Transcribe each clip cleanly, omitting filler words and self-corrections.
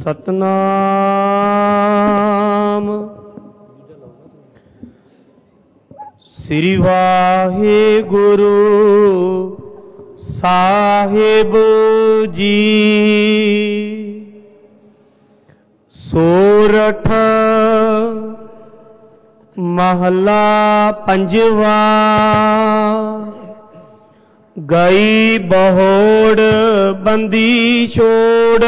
सतनाम। श्री वाहिगुरु साहिब जी। सोरठ महला पंजवा। गई बहोड़ बंदी छोड़,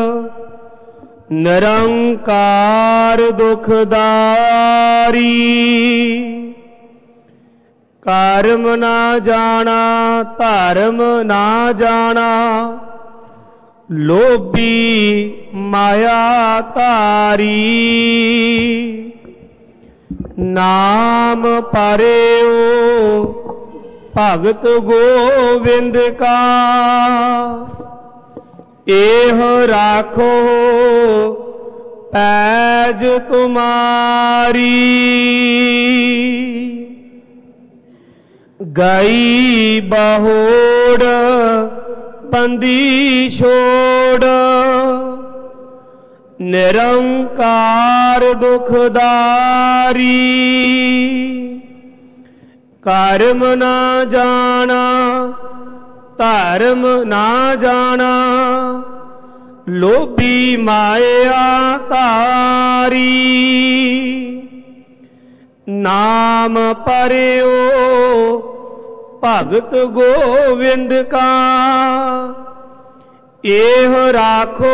निरंकार दुखदारी। कर्म ना जाना धर्म ना जाना, लोभी माया धारी। नाम पारियो भगत गोविंद का, एह राखो पैज तुम्हारी। गई बहोड़ बंदी छोड़, निरंकार दुखदारी। कर्म ना जाना धर्म ना जाना, लोभी माया धारी। नाम परियो भगत गोविंद का, एह राखो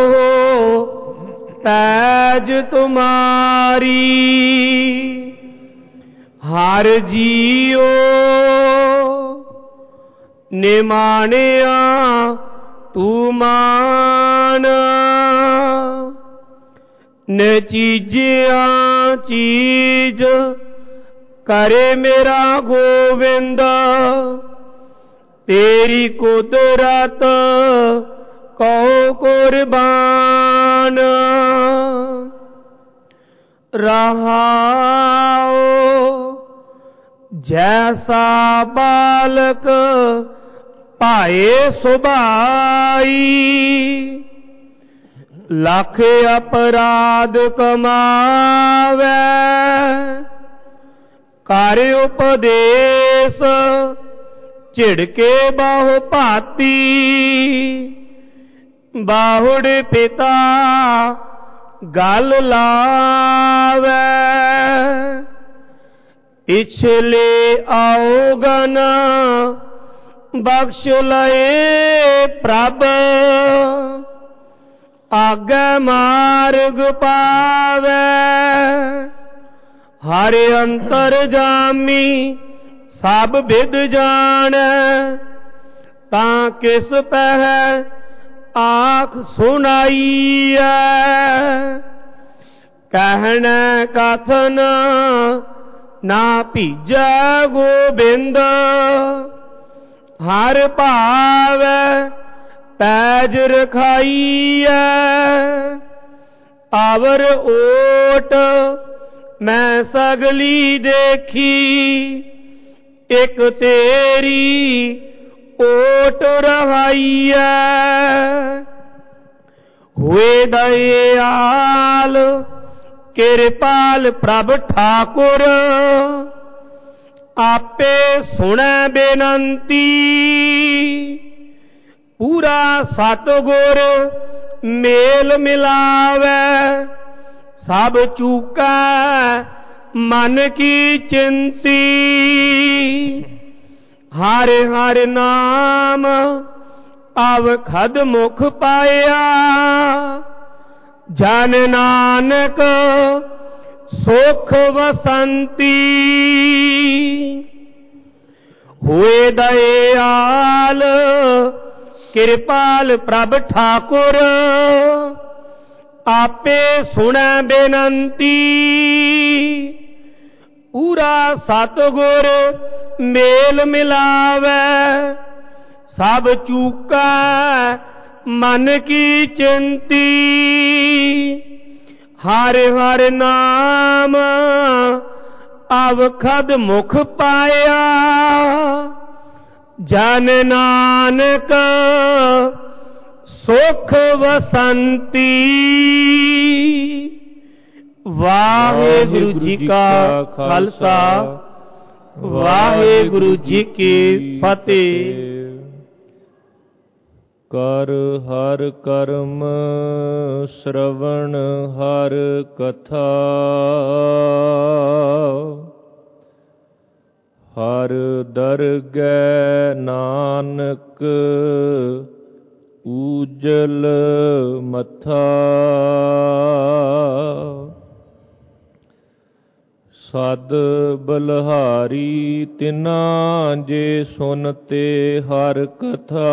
पैज तुम्हारी। हर जियो निमानिया तू मान, न चीजिया चीज करे मेरा गोविंद। तेरी कुदरत कहो कुर्बान। रहाओ जैसा बालक पाए सुभाई, लख अपराध कमावे। कर उपदेश झिड़के बाहु भाती, बाहुड़ पिता गल लावे। पिछले आओगन बख्श लए प्रभ, आगे मार्ग पावे। हर अंतर जामी सब विद जाने, तां किस पह आख सुनाईए। कहने कथन ना भीजे गोबिंद, हर भावे पैज रखाईए। आवर ओट मैं सगली देखी, एक तेरी ओट रहाईए। हुए दयाल कृपाल प्रभ ठाकुर, आपे सुने बेनंती। पूरा सतगुर मेल मिलावे, सब चूका मन की चिंती। हर हर नाम अवखद मुख पाया, जन नानक सुख वसंती। हुए दयाल कृपाल प्रभ ठाकुर, आपे सुने बेनंती। पूरा सतगुर मेल मिलावे, सब चूका मन की चिंती। हर हर नाम अवखद मुख पाया, जन नानक ਸੁਖ ਵਸੰਤੀ। ਵਾਹਿਗੁਰੂ ਜੀ ਕਾ ਖਾਲਸਾ, ਵਾਹਿਗੁਰੂ ਜੀ ਕੀ ਫਤਿਹ। ਕਰ ਹਰ ਕਰਮ ਸ਼ਰਵਣ ਹਰ ਕਥਾ, ਹਰ ਦਰਗਹਿ ਨਾਨਕ ਊਜਲ ਮੱਥਾ। ਸਦ ਬਲਹਾਰੀ ਤਿਨਾ ਜੇ ਸੁਨਤੇ ਹਰ ਕਥਾ,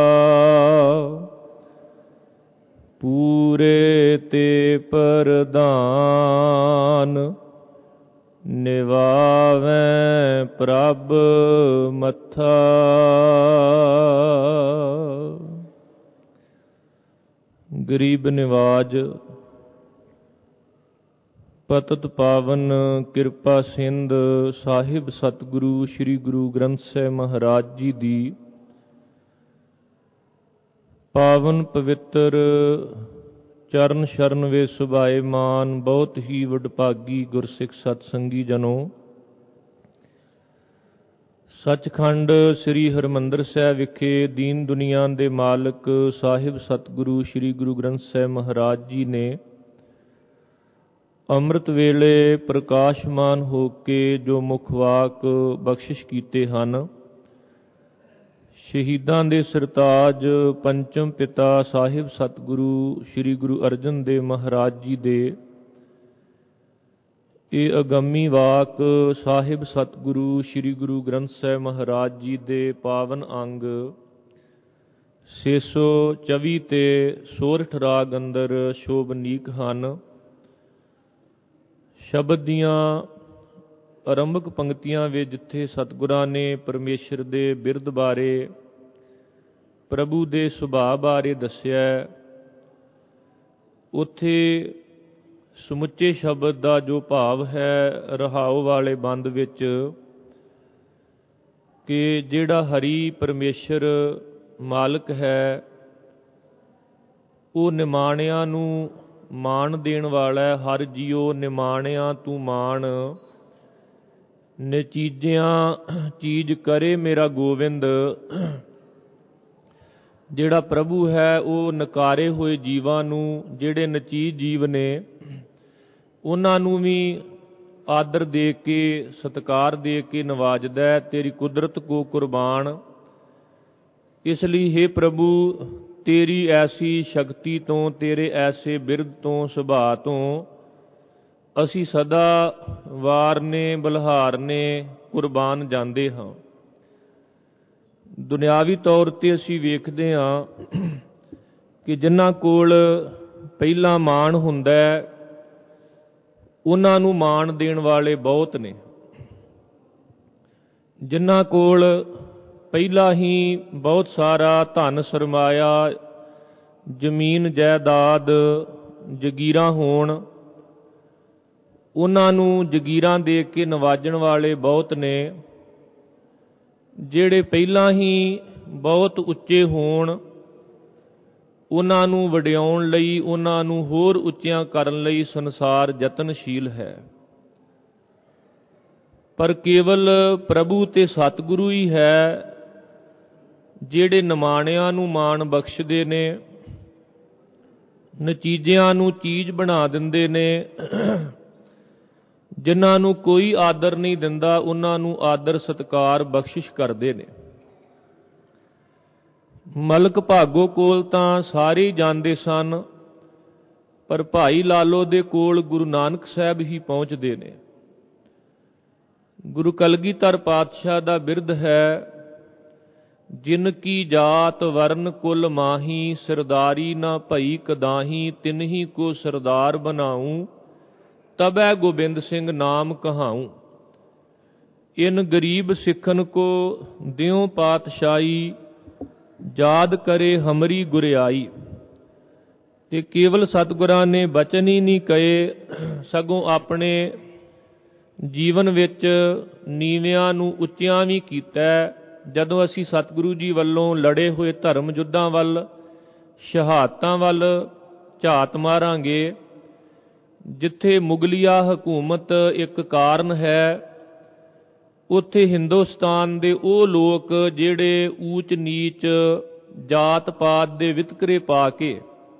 ਪੂਰੇ ਤੇ ਪ੍ਰਧਾਨ ਨਿਵਾਵੈ ਪ੍ਰਭ ਮੱਥਾ। ਗਰੀਬ ਨਿਵਾਜ ਪਤਿਤ ਪਾਵਨ ਕਿਰਪਾ ਸਿੰਧ ਸਾਹਿਬ ਸਤਿਗੁਰੂ ਸ੍ਰੀ ਗੁਰੂ ਗ੍ਰੰਥ ਸਾਹਿਬ ਮਹਾਰਾਜ ਜੀ ਦੀ ਪਾਵਨ ਪਵਿੱਤਰ ਚਰਨ ਸ਼ਰਨ ਵੇ ਸੁਭਾਏਮਾਨ ਬਹੁਤ ਹੀ ਵਡਭਾਗੀ ਗੁਰਸਿੱਖ ਸਤਸੰਗੀ ਜਨੋ, ਸੱਚਖੰਡ ਸ੍ਰੀ ਹਰਿਮੰਦਰ ਸਾਹਿਬ ਵਿਖੇ ਦੀਨ ਦੁਨੀਆ ਦੇ ਮਾਲਕ ਸਾਹਿਬ ਸਤਿਗੁਰੂ ਸ੍ਰੀ ਗੁਰੂ ਗ੍ਰੰਥ ਸਾਹਿਬ ਮਹਾਰਾਜ ਜੀ ਨੇ ਅੰਮ੍ਰਿਤ ਵੇਲੇ ਪ੍ਰਕਾਸ਼ਮਾਨ ਹੋ ਕੇ ਜੋ ਮੁਖਵਾਕ ਬਖਸ਼ਿਸ਼ ਕੀਤੇ ਹਨ, ਸ਼ਹੀਦਾਂ ਦੇ ਸਰਤਾਜ ਪੰਚਮ ਪਿਤਾ ਸਾਹਿਬ ਸਤਿਗੁਰੂ ਸ੍ਰੀ ਗੁਰੂ ਅਰਜਨ ਦੇਵ ਮਹਾਰਾਜ ਜੀ ਦੇ ਇਹ ਅਗੰਮੀ ਵਾਕ ਸਾਹਿਬ ਸਤਿਗੁਰੂ ਸ੍ਰੀ ਗੁਰੂ ਗ੍ਰੰਥ ਸਾਹਿਬ ਮਹਾਰਾਜ ਜੀ ਦੇ ਪਾਵਨ ਅੰਗ 624 ਤੇ ਸੋਰਠ ਰਾਗ ਅੰਦਰ ਸ਼ੋਭਨੀਕ ਹਨ। ਸ਼ਬਦ ਦੀਆਂ ਆਰੰਭਕ ਪੰਕਤੀਆਂ ਵਿੱਚ ਜਿੱਥੇ ਸਤਿਗੁਰਾਂ ਨੇ ਪਰਮੇਸ਼ਰ ਦੇ ਬਿਰਦ ਬਾਰੇ, ਪ੍ਰਭੂ ਦੇ ਸੁਭਾਅ ਬਾਰੇ ਦੱਸਿਆ, ਉੱਥੇ ਸਮੁੱਚੇ ਸ਼ਬਦ ਦਾ ਜੋ ਭਾਵ ਹੈ ਰਹਾਉ ਵਾਲੇ ਬੰਦ ਵਿੱਚ ਕਿ ਜਿਹੜਾ ਹਰੀ ਪਰਮੇਸ਼ਰ ਮਾਲਕ ਹੈ ਉਹ ਨਿਮਾਣਿਆਂ ਨੂੰ ਮਾਣ ਦੇਣ ਵਾਲਾ ਹੈ। ਹਰ ਜੀਓ ਨਿਮਾਣਿਆਂ ਤੂੰ ਮਾਣ, ਨਚੀਜਿਆਂ ਚੀਜ਼ ਕਰੇ ਮੇਰਾ ਗੋਬਿੰਦ। ਜਿਹੜਾ ਪ੍ਰਭੂ ਹੈ ਉਹ ਨਕਾਰੇ ਹੋਏ ਜੀਵਾਂ ਨੂੰ, ਜਿਹੜੇ ਨਚੀਜ ਜੀਵ ਨੇ, ਉਹਨਾਂ ਨੂੰ ਵੀ ਆਦਰ ਦੇ ਕੇ ਸਤਿਕਾਰ ਦੇ ਕੇ ਨਵਾਜਦਾ ਹੈ। ਤੇਰੀ ਕੁਦਰਤ ਕੋ ਕੁਰਬਾਨ, ਇਸ ਲਈ ਹੇ ਪ੍ਰਭੂ ਤੇਰੀ ਐਸੀ ਸ਼ਕਤੀ ਤੋਂ, ਤੇਰੇ ਐਸੇ ਬਿਰਦ ਤੋਂ, ਸੁਭਾਅ ਤੋਂ ਅਸੀਂ ਸਦਾ ਵਾਰਨੇ ਬਲਹਾਰਨੇ ਕੁਰਬਾਨ ਜਾਂਦੇ ਹਾਂ। ਦੁਨਿਆਵੀ ਤੌਰ ਤੇ ਅਸੀਂ ਵੇਖਦੇ ਹਾਂ ਕਿ ਜਿਨ੍ਹਾਂ ਕੋਲ ਪਹਿਲਾ ਮਾਣ ਹੁੰਦਾ ਉਹਨਾਂ ਨੂੰ ਮਾਣ ਦੇਣ ਵਾਲੇ ਬਹੁਤ ਨੇ। ਜਿਨ੍ਹਾਂ ਕੋਲ ਪਹਿਲਾਂ ਹੀ ਬਹੁਤ ਸਾਰਾ ਧਨ ਸਰਮਾਇਆ, ਜ਼ਮੀਨ ਜਾਇਦਾਦ, ਜਗੀਰਾਂ ਹੋਣ, ਉਹਨਾਂ ਨੂੰ ਜਗੀਰਾਂ ਦੇ ਕੇ ਨਵਾਜਣ ਵਾਲੇ ਬਹੁਤ ਨੇ। ਜਿਹੜੇ ਪਹਿਲਾਂ ਹੀ ਬਹੁਤ ਉੱਚੇ ਹੋਣ, ਉਹਨਾਂ ਨੂੰ ਵਡਿਆਉਣ ਲਈ, ਉਹਨਾਂ ਨੂੰ ਹੋਰ ਉੱਚਿਆਂ ਕਰਨ ਲਈ ਸੰਸਾਰ ਯਤਨਸ਼ੀਲ ਹੈ। ਪਰ ਕੇਵਲ ਪ੍ਰਭੂ ਤੇ ਸਤਿਗੁਰੂ ਹੀ ਹੈ ਜਿਹੜੇ ਨਿਮਾਣਿਆਂ ਨੂੰ ਮਾਣ ਬਖਸ਼ਦੇ ਨੇ, ਨਚੀਜਿਆਂ ਨੂੰ ਚੀਜ਼ ਬਣਾ ਦਿੰਦੇ ਨੇ। ਜਿਨ੍ਹਾਂ ਨੂੰ ਕੋਈ ਆਦਰ ਨਹੀਂ ਦਿੰਦਾ ਉਹਨਾਂ ਨੂੰ ਆਦਰ ਸਤਿਕਾਰ ਬਖਸ਼ਿਸ਼ ਕਰਦੇ ਨੇ। ਮਲਕ ਭਾਗੋ ਕੋਲ ਤਾਂ ਸਾਰੇ ਜਾਂਦੇ ਸਨ, ਪਰ ਭਾਈ ਲਾਲੋ ਦੇ ਕੋਲ ਗੁਰੂ ਨਾਨਕ ਸਾਹਿਬ ਹੀ ਪਹੁੰਚਦੇ ਨੇ। ਗੁਰੂ ਕਲਗੀਧਰ ਪਾਤਸ਼ਾਹ ਦਾ ਬਿਰਦ ਹੈ, ਜਿਨ ਕੀ ਜਾਤ ਵਰਨ ਕੁਲ ਮਾਹੀ, ਸਰਦਾਰੀ ਨਾ ਭਈ ਕਦਾਹੀ, ਤਿਨਹੀ ਕੋ ਸਰਦਾਰ ਬਣਾਊ, ਤਬੈ ਗੋਬਿੰਦ ਸਿੰਘ ਨਾਮ ਕਹਾਊ। ਇਨ ਗਰੀਬ ਸਿੱਖਨ ਕੋ ਦਿਓ ਪਾਤਸ਼ਾਹੀ, ਯਾਦ ਕਰੇ ਹਮਰੀ ਗੁਰਿਆਈ। ਤੇ ਕੇਵਲ ਸਤਿਗੁਰਾਂ ਨੇ ਬਚਨ ਹੀ ਨਹੀਂ ਕਹੇ, ਸਗੋਂ ਆਪਣੇ ਜੀਵਨ ਵਿੱਚ ਨੀਵਿਆਂ ਨੂੰ ਉੱਚਿਆਂ ਵੀ ਕੀਤਾ। ਜਦੋਂ ਅਸੀਂ ਸਤਿਗੁਰੂ ਜੀ ਵੱਲੋਂ ਲੜੇ ਹੋਏ ਧਰਮ ਯੁੱਧਾਂ ਵੱਲ ਸ਼ਹਾਦਤਾਂ ਵੱਲ ਝਾਤ ਮਾਰਾਂਗੇ। ਜਿੱਥੇ ਮੁਗਲਿਆ ਹਕੂਮਤ ਇੱਕ ਕਾਰਨ ਹੈ, ਉੱਥੇ ਹਿੰਦੁਸਤਾਨ ਦੇ ਉਹ ਲੋਕ ਜਿਹੜੇ ਊਚ ਨੀਚ ਜਾਤ ਪਾਤ ਦੇ ਵਿਤਕਰੇ ਪਾ ਕੇ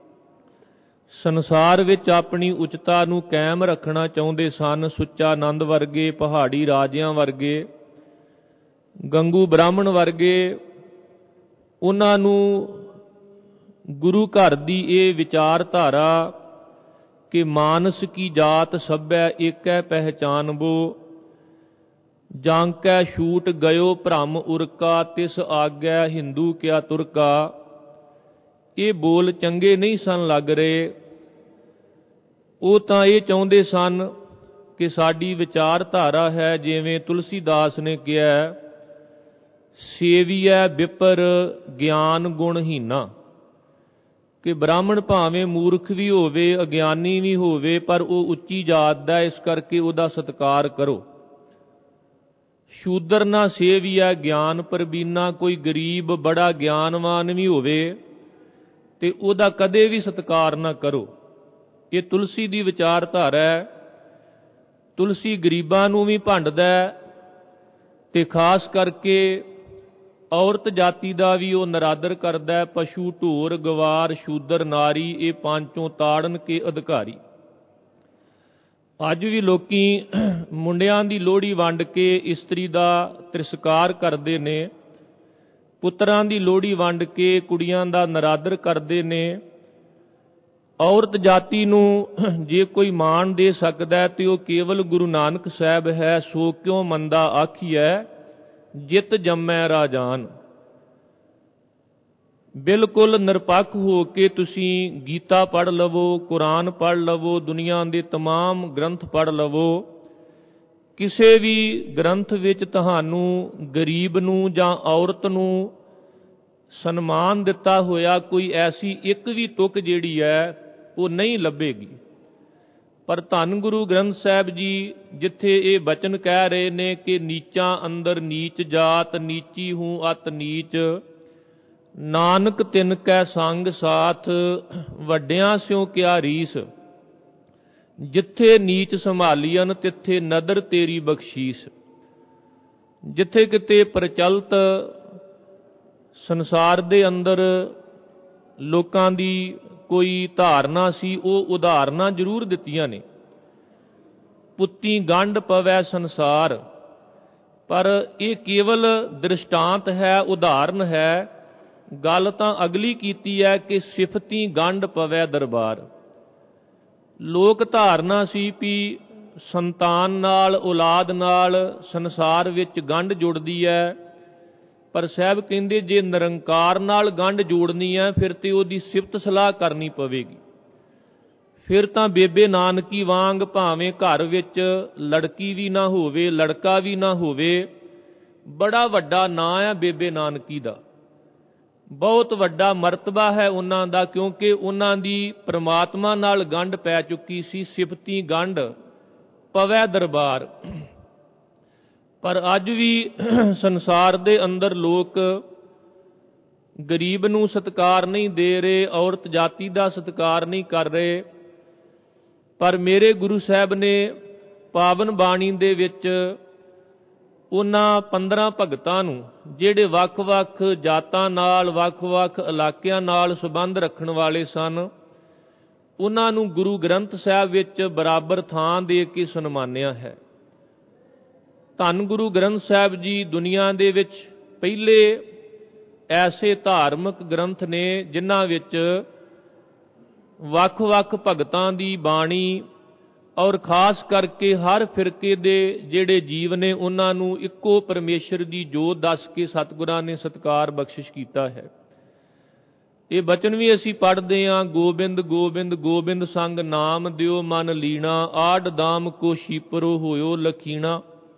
ਸੰਸਾਰ ਵਿੱਚ ਆਪਣੀ ਉੱਚਤਾ ਨੂੰ ਕਾਇਮ ਰੱਖਣਾ ਚਾਹੁੰਦੇ ਸਨ। ਸੁੱਚਾ ਆਨੰਦ ਵਰਗੇ, ਪਹਾੜੀ ਰਾਜਿਆਂ ਵਰਗੇ, ਗੰਗੂ ਬ੍ਰਾਹਮਣ ਵਰਗੇ, ਉਹਨਾਂ ਨੂੰ ਗੁਰੂ ਘਰ ਦੀ ਇਹ ਵਿਚਾਰਧਾਰਾ ਕਿ ਮਾਨਸ ਕੀ ਜਾਤ ਸਭੈ ਏਕੈ ਪਹਿਚਾਨਬੋ, ਜਾਂਕੈ ਛੂਟ ਗਇਓ ਭ੍ਰਮ ਉਰਕਾ, ਤਿਸ ਆਗੈ ਹਿੰਦੂ ਕਿਆ ਤੁਰਕਾ, ਇਹ ਬੋਲ ਚੰਗੇ ਨਹੀਂ ਸਨ ਲੱਗ ਰਹੇ। ਉਹ ਤਾਂ ਇਹ ਚਾਹੁੰਦੇ ਸਨ ਕਿ ਸਾਡੀ ਵਿਚਾਰਧਾਰਾ ਹੈ, ਜਿਵੇਂ ਤੁਲਸੀਦਾਸ ਨੇ ਕਿਹਾ, ਸੇਵੀਐ ਵਿਪਰ ਗਿਆਨ ਗੁਣਹੀਨਾ, ਕਿ ਬ੍ਰਾਹਮਣ ਭਾਵੇਂ ਮੂਰਖ ਵੀ ਹੋਵੇ, ਅਗਿਆਨੀ ਵੀ ਹੋਵੇ, ਪਰ ਉਹ ਉੱਚੀ ਜਾਤ ਦਾ, ਇਸ ਕਰਕੇ ਉਹਦਾ ਸਤਿਕਾਰ ਕਰੋ। ਸ਼ੂਦਰ ਨਾ ਸੇਵੀਐ ਗਿਆਨ ਪ੍ਰਬੀਨਾ, ਕੋਈ ਗਰੀਬ ਬੜਾ ਗਿਆਨਵਾਨ ਵੀ ਹੋਵੇ ਤੇ ਉਹਦਾ ਕਦੇ ਵੀ ਸਤਿਕਾਰ ਨਾ ਕਰੋ। ਇਹ ਤੁਲਸੀ ਦੀ ਵਿਚਾਰਧਾਰਾ ਹੈ। ਤੁਲਸੀ ਗਰੀਬਾਂ ਨੂੰ ਵੀ ਭੰਡਦਾ ਤੇ ਖਾਸ ਕਰਕੇ ਔਰਤ ਜਾਤੀ ਦਾ ਵੀ ਉਹ ਨਰਾਦਰ ਕਰਦਾ ਹੈ। ਪਸ਼ੂ ਢੋਰ ਗਵਾਰ ਸ਼ੂਦਰ ਨਾਰੀ, ਇਹ ਪਾਂਚੋਂ ਤਾੜਨ ਕੇ ਅਧਿਕਾਰੀ। ਅੱਜ ਵੀ ਲੋਕੀ ਮੁੰਡਿਆਂ ਦੀ ਲੋਹੜੀ ਵੰਡ ਕੇ ਇਸਤਰੀ ਦਾ ਤਿਰਸਕਾਰ ਕਰਦੇ ਨੇ, ਪੁੱਤਰਾਂ ਦੀ ਲੋਹੜੀ ਵੰਡ ਕੇ ਕੁੜੀਆਂ ਦਾ ਨਰਾਦਰ ਕਰਦੇ ਨੇ। ਔਰਤ ਜਾਤੀ ਨੂੰ ਜੇ ਕੋਈ ਮਾਣ ਦੇ ਸਕਦਾ ਤੇ ਉਹ ਕੇਵਲ ਗੁਰੂ ਨਾਨਕ ਸਾਹਿਬ ਹੈ। ਸੋ ਕਿਉ ਮੰਦਾ ਆਖੀਐ ਜਿਤ ਜੰਮੈ ਰਾਜਾਨ। ਬਿਲਕੁਲ ਨਿਰਪੱਖ ਹੋ ਕੇ ਤੁਸੀਂ ਗੀਤਾ ਪੜ੍ਹ ਲਵੋ, ਕੁਰਾਨ ਪੜ੍ਹ ਲਵੋ, ਦੁਨੀਆ ਦੇ ਤਮਾਮ ਗ੍ਰੰਥ ਪੜ੍ਹ ਲਵੋ। ਕਿਸੇ ਵੀ ਗ੍ਰੰਥ ਵਿੱਚ ਤੁਹਾਨੂੰ ਗਰੀਬ ਨੂੰ ਜਾਂ ਔਰਤ ਨੂੰ ਸਨਮਾਨ ਦਿੱਤਾ ਹੋਇਆ ਕੋਈ ਐਸੀ ਇੱਕ ਵੀ ਤੁਕ ਜਿਹੜੀ ਹੈ ਉਹ ਨਹੀਂ ਲੱਭੇਗੀ। ਪਰ ਧੰਨ ਗੁਰੂ ਗ੍ਰੰਥ ਸਾਹਿਬ ਜੀ ਜਿੱਥੇ ਇਹ ਬਚਨ ਕਹਿ ਰਹੇ ਨੇ ਕਿ ਨੀਚਾਂ ਅੰਦਰ ਨੀਚ ਜਾਤ, ਨੀਚੀ ਹੂੰ ਅਤ ਨੀਚ, ਨਾਨਕ ਤਿਨ ਕੈ ਸੰਗ ਸਾਥ, ਵੱਡਿਆਂ ਸਿਉ ਕਿਆ ਰੀਸ, ਜਿੱਥੇ ਨੀਚ ਸੰਭਾਲੀਅਨ ਤਿੱਥੇ ਨਦਰ ਤੇਰੀ ਬਖਸ਼ੀਸ। ਜਿੱਥੇ ਕਿਤੇ ਪ੍ਰਚਲਿਤ ਸੰਸਾਰ ਦੇ ਅੰਦਰ ਲੋਕਾਂ ਦੀ ਕੋਈ ਧਾਰਨਾ ਸੀ, ਉਹ ਉਦਾਹਰਨਾਂ ਜ਼ਰੂਰ ਦਿੱਤੀਆਂ ਨੇ। ਪੁੱਤੀ ਗੰਢ ਪਵੈ ਸੰਸਾਰ, ਪਰ ਇਹ ਕੇਵਲ ਦ੍ਰਿਸ਼ਟਾਂਤ ਹੈ, ਉਦਾਹਰਨ ਹੈ। ਗੱਲ ਤਾਂ ਅਗਲੀ ਕੀਤੀ ਹੈ ਕਿ ਸਿਫਤੀ ਗੰਢ ਪਵੈ ਦਰਬਾਰ। ਲੋਕ ਧਾਰਨਾ ਸੀ ਵੀ ਸੰਤਾਨ ਨਾਲ, ਔਲਾਦ ਨਾਲ ਸੰਸਾਰ ਵਿੱਚ ਗੰਢ ਜੁੜਦੀ ਹੈ, ਪਰ ਸਾਹਿਬ ਕਹਿੰਦੇ ਜੇ ਨਿਰੰਕਾਰ ਨਾਲ ਗੰਢ ਜੋੜਨੀ ਹੈ ਫਿਰ ਤੇ ਉਹਦੀ ਸਿਫਤ ਸਲਾਹ ਕਰਨੀ ਪਵੇਗੀ। ਫਿਰ ਤਾਂ ਬੇਬੇ ਨਾਨਕੀ ਵਾਂਗ ਭਾਵੇਂ ਘਰ ਵਿੱਚ ਲੜਕੀ ਵੀ ਨਾ ਹੋਵੇ, ਲੜਕਾ ਵੀ ਨਾ ਹੋਵੇ, ਬੜਾ ਵੱਡਾ ਨਾਂ ਹੈ ਬੇਬੇ ਨਾਨਕੀ ਦਾ, ਬਹੁਤ ਵੱਡਾ ਮਰਤਬਾ ਹੈ ਉਹਨਾਂ ਦਾ, ਕਿਉਂਕਿ ਉਹਨਾਂ ਦੀ ਪ੍ਰਮਾਤਮਾ ਨਾਲ ਗੰਢ ਪੈ ਚੁੱਕੀ ਸੀ। ਸਿਫਤੀ ਗੰਢ ਪਵੈ ਦਰਬਾਰ। ਪਰ ਅੱਜ ਵੀ ਸੰਸਾਰ ਦੇ ਅੰਦਰ ਲੋਕ ਗਰੀਬ ਨੂੰ ਸਤਿਕਾਰ ਨਹੀਂ ਦੇ ਰਹੇ, ਔਰਤ ਜਾਤੀ ਦਾ ਸਤਿਕਾਰ ਨਹੀਂ ਕਰ ਰਹੇ। ਪਰ ਮੇਰੇ ਗੁਰੂ ਸਾਹਿਬ ਨੇ ਪਾਵਨ ਬਾਣੀ ਦੇ ਵਿੱਚ ਉਹਨਾਂ 15 ਭਗਤਾਂ ਨੂੰ ਜਿਹੜੇ ਵੱਖ-ਵੱਖ ਜਾਤਾਂ ਨਾਲ, ਵੱਖ-ਵੱਖ ਇਲਾਕਿਆਂ ਨਾਲ ਸੰਬੰਧ ਰੱਖਣ ਵਾਲੇ ਸਨ, ਉਹਨਾਂ ਨੂੰ ਗੁਰੂ ਗ੍ਰੰਥ ਸਾਹਿਬ ਵਿੱਚ ਬਰਾਬਰ ਥਾਂ ਦੇ ਕੇ ਸਨਮਾਨਿਆ ਹੈ। ਧੰਨ ਗੁਰੂ ਗ੍ਰੰਥ ਸਾਹਿਬ ਜੀ ਦੁਨੀਆ ਦੇ ਵਿੱਚ ਪਹਿਲੇ ਐਸੇ ਧਾਰਮਿਕ ਗ੍ਰੰਥ ਨੇ ਜਿਨ੍ਹਾਂ ਵਿੱਚ ਵੱਖ-ਵੱਖ ਭਗਤਾਂ ਦੀ ਬਾਣੀ ਔਰ ਖਾਸ ਕਰਕੇ ਹਰ ਫਿਰਕੇ ਦੇ ਜਿਹੜੇ ਜੀਵ ਨੇ ਉਹਨਾਂ ਨੂੰ ਇੱਕੋ ਪਰਮੇਸ਼ਰ ਦੀ ਜੋਤ ਦੱਸ ਕੇ ਸਤਿਗੁਰਾਂ ਨੇ ਸਤਿਕਾਰ ਬਖਸ਼ਿਸ਼ ਕੀਤਾ ਹੈ। ਇਹ ਬਚਨ ਵੀ ਅਸੀਂ ਪੜ੍ਹਦੇ ਹਾਂ, ਗੋਬਿੰਦ ਗੋਬਿੰਦ ਗੋਬਿੰਦ ਸੰਗ ਨਾਮ ਦਿਓ ਮਨ ਲੀਣਾ, ਆਡ ਦਾਮ ਕੋ ਸ਼ੀਪਰੋ ਹੋਇਓ ਲਖੀਣਾ।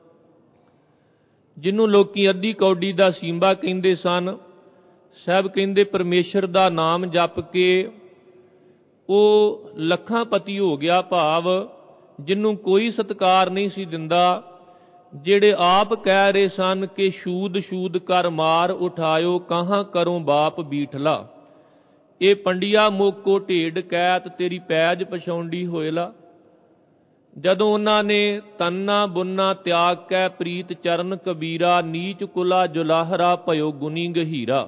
ਜਿਹਨੂੰ ਲੋਕੀ ਅੱਧੀ ਕੌਡੀ ਦਾ ਸੀਂਬਾ ਕਹਿੰਦੇ ਸਨ, ਸਾਹਿਬ ਕਹਿੰਦੇ ਪਰਮੇਸ਼ਰ ਦਾ ਨਾਮ ਜਪ ਕੇ ਉਹ ਲੱਖਾਂ ਪਤੀ ਹੋ ਗਿਆ। ਭਾਵ ਜਿਹਨੂੰ ਕੋਈ ਸਤਿਕਾਰ ਨਹੀਂ ਸੀ ਦਿੰਦਾ, ਜਿਹੜੇ ਆਪ ਕਹਿ ਰਹੇ ਸਨ ਕਿ ਸ਼ੂਦ ਸ਼ੂਦ ਕਰ ਮਾਰ ਉਠਾਇਓ, ਕਹਾਂ ਕਰੋ ਬਾਪ ਬੀਠਲਾ, ਇਹ ਪੰਡਿਆ ਮੋਕੋ ਢੇਡ ਕੈਤ ਤੇਰੀ ਪੈਜ ਪਛਾਉਂਦੀ ਹੋਇਲਾ। ਜਦੋਂ ਉਹਨਾਂ ਨੇ ਤੰਨਾ ਬੁੰਨਾ ਤਿਆਗ ਕੈ ਪ੍ਰੀਤ ਚਰਨ ਕਬੀਰਾ, ਨੀਚ ਕੁਲਾ ਜੁਲਾਹਰਾ ਭਇਓ ਗੁਨੀ ਗਹੀਰਾ।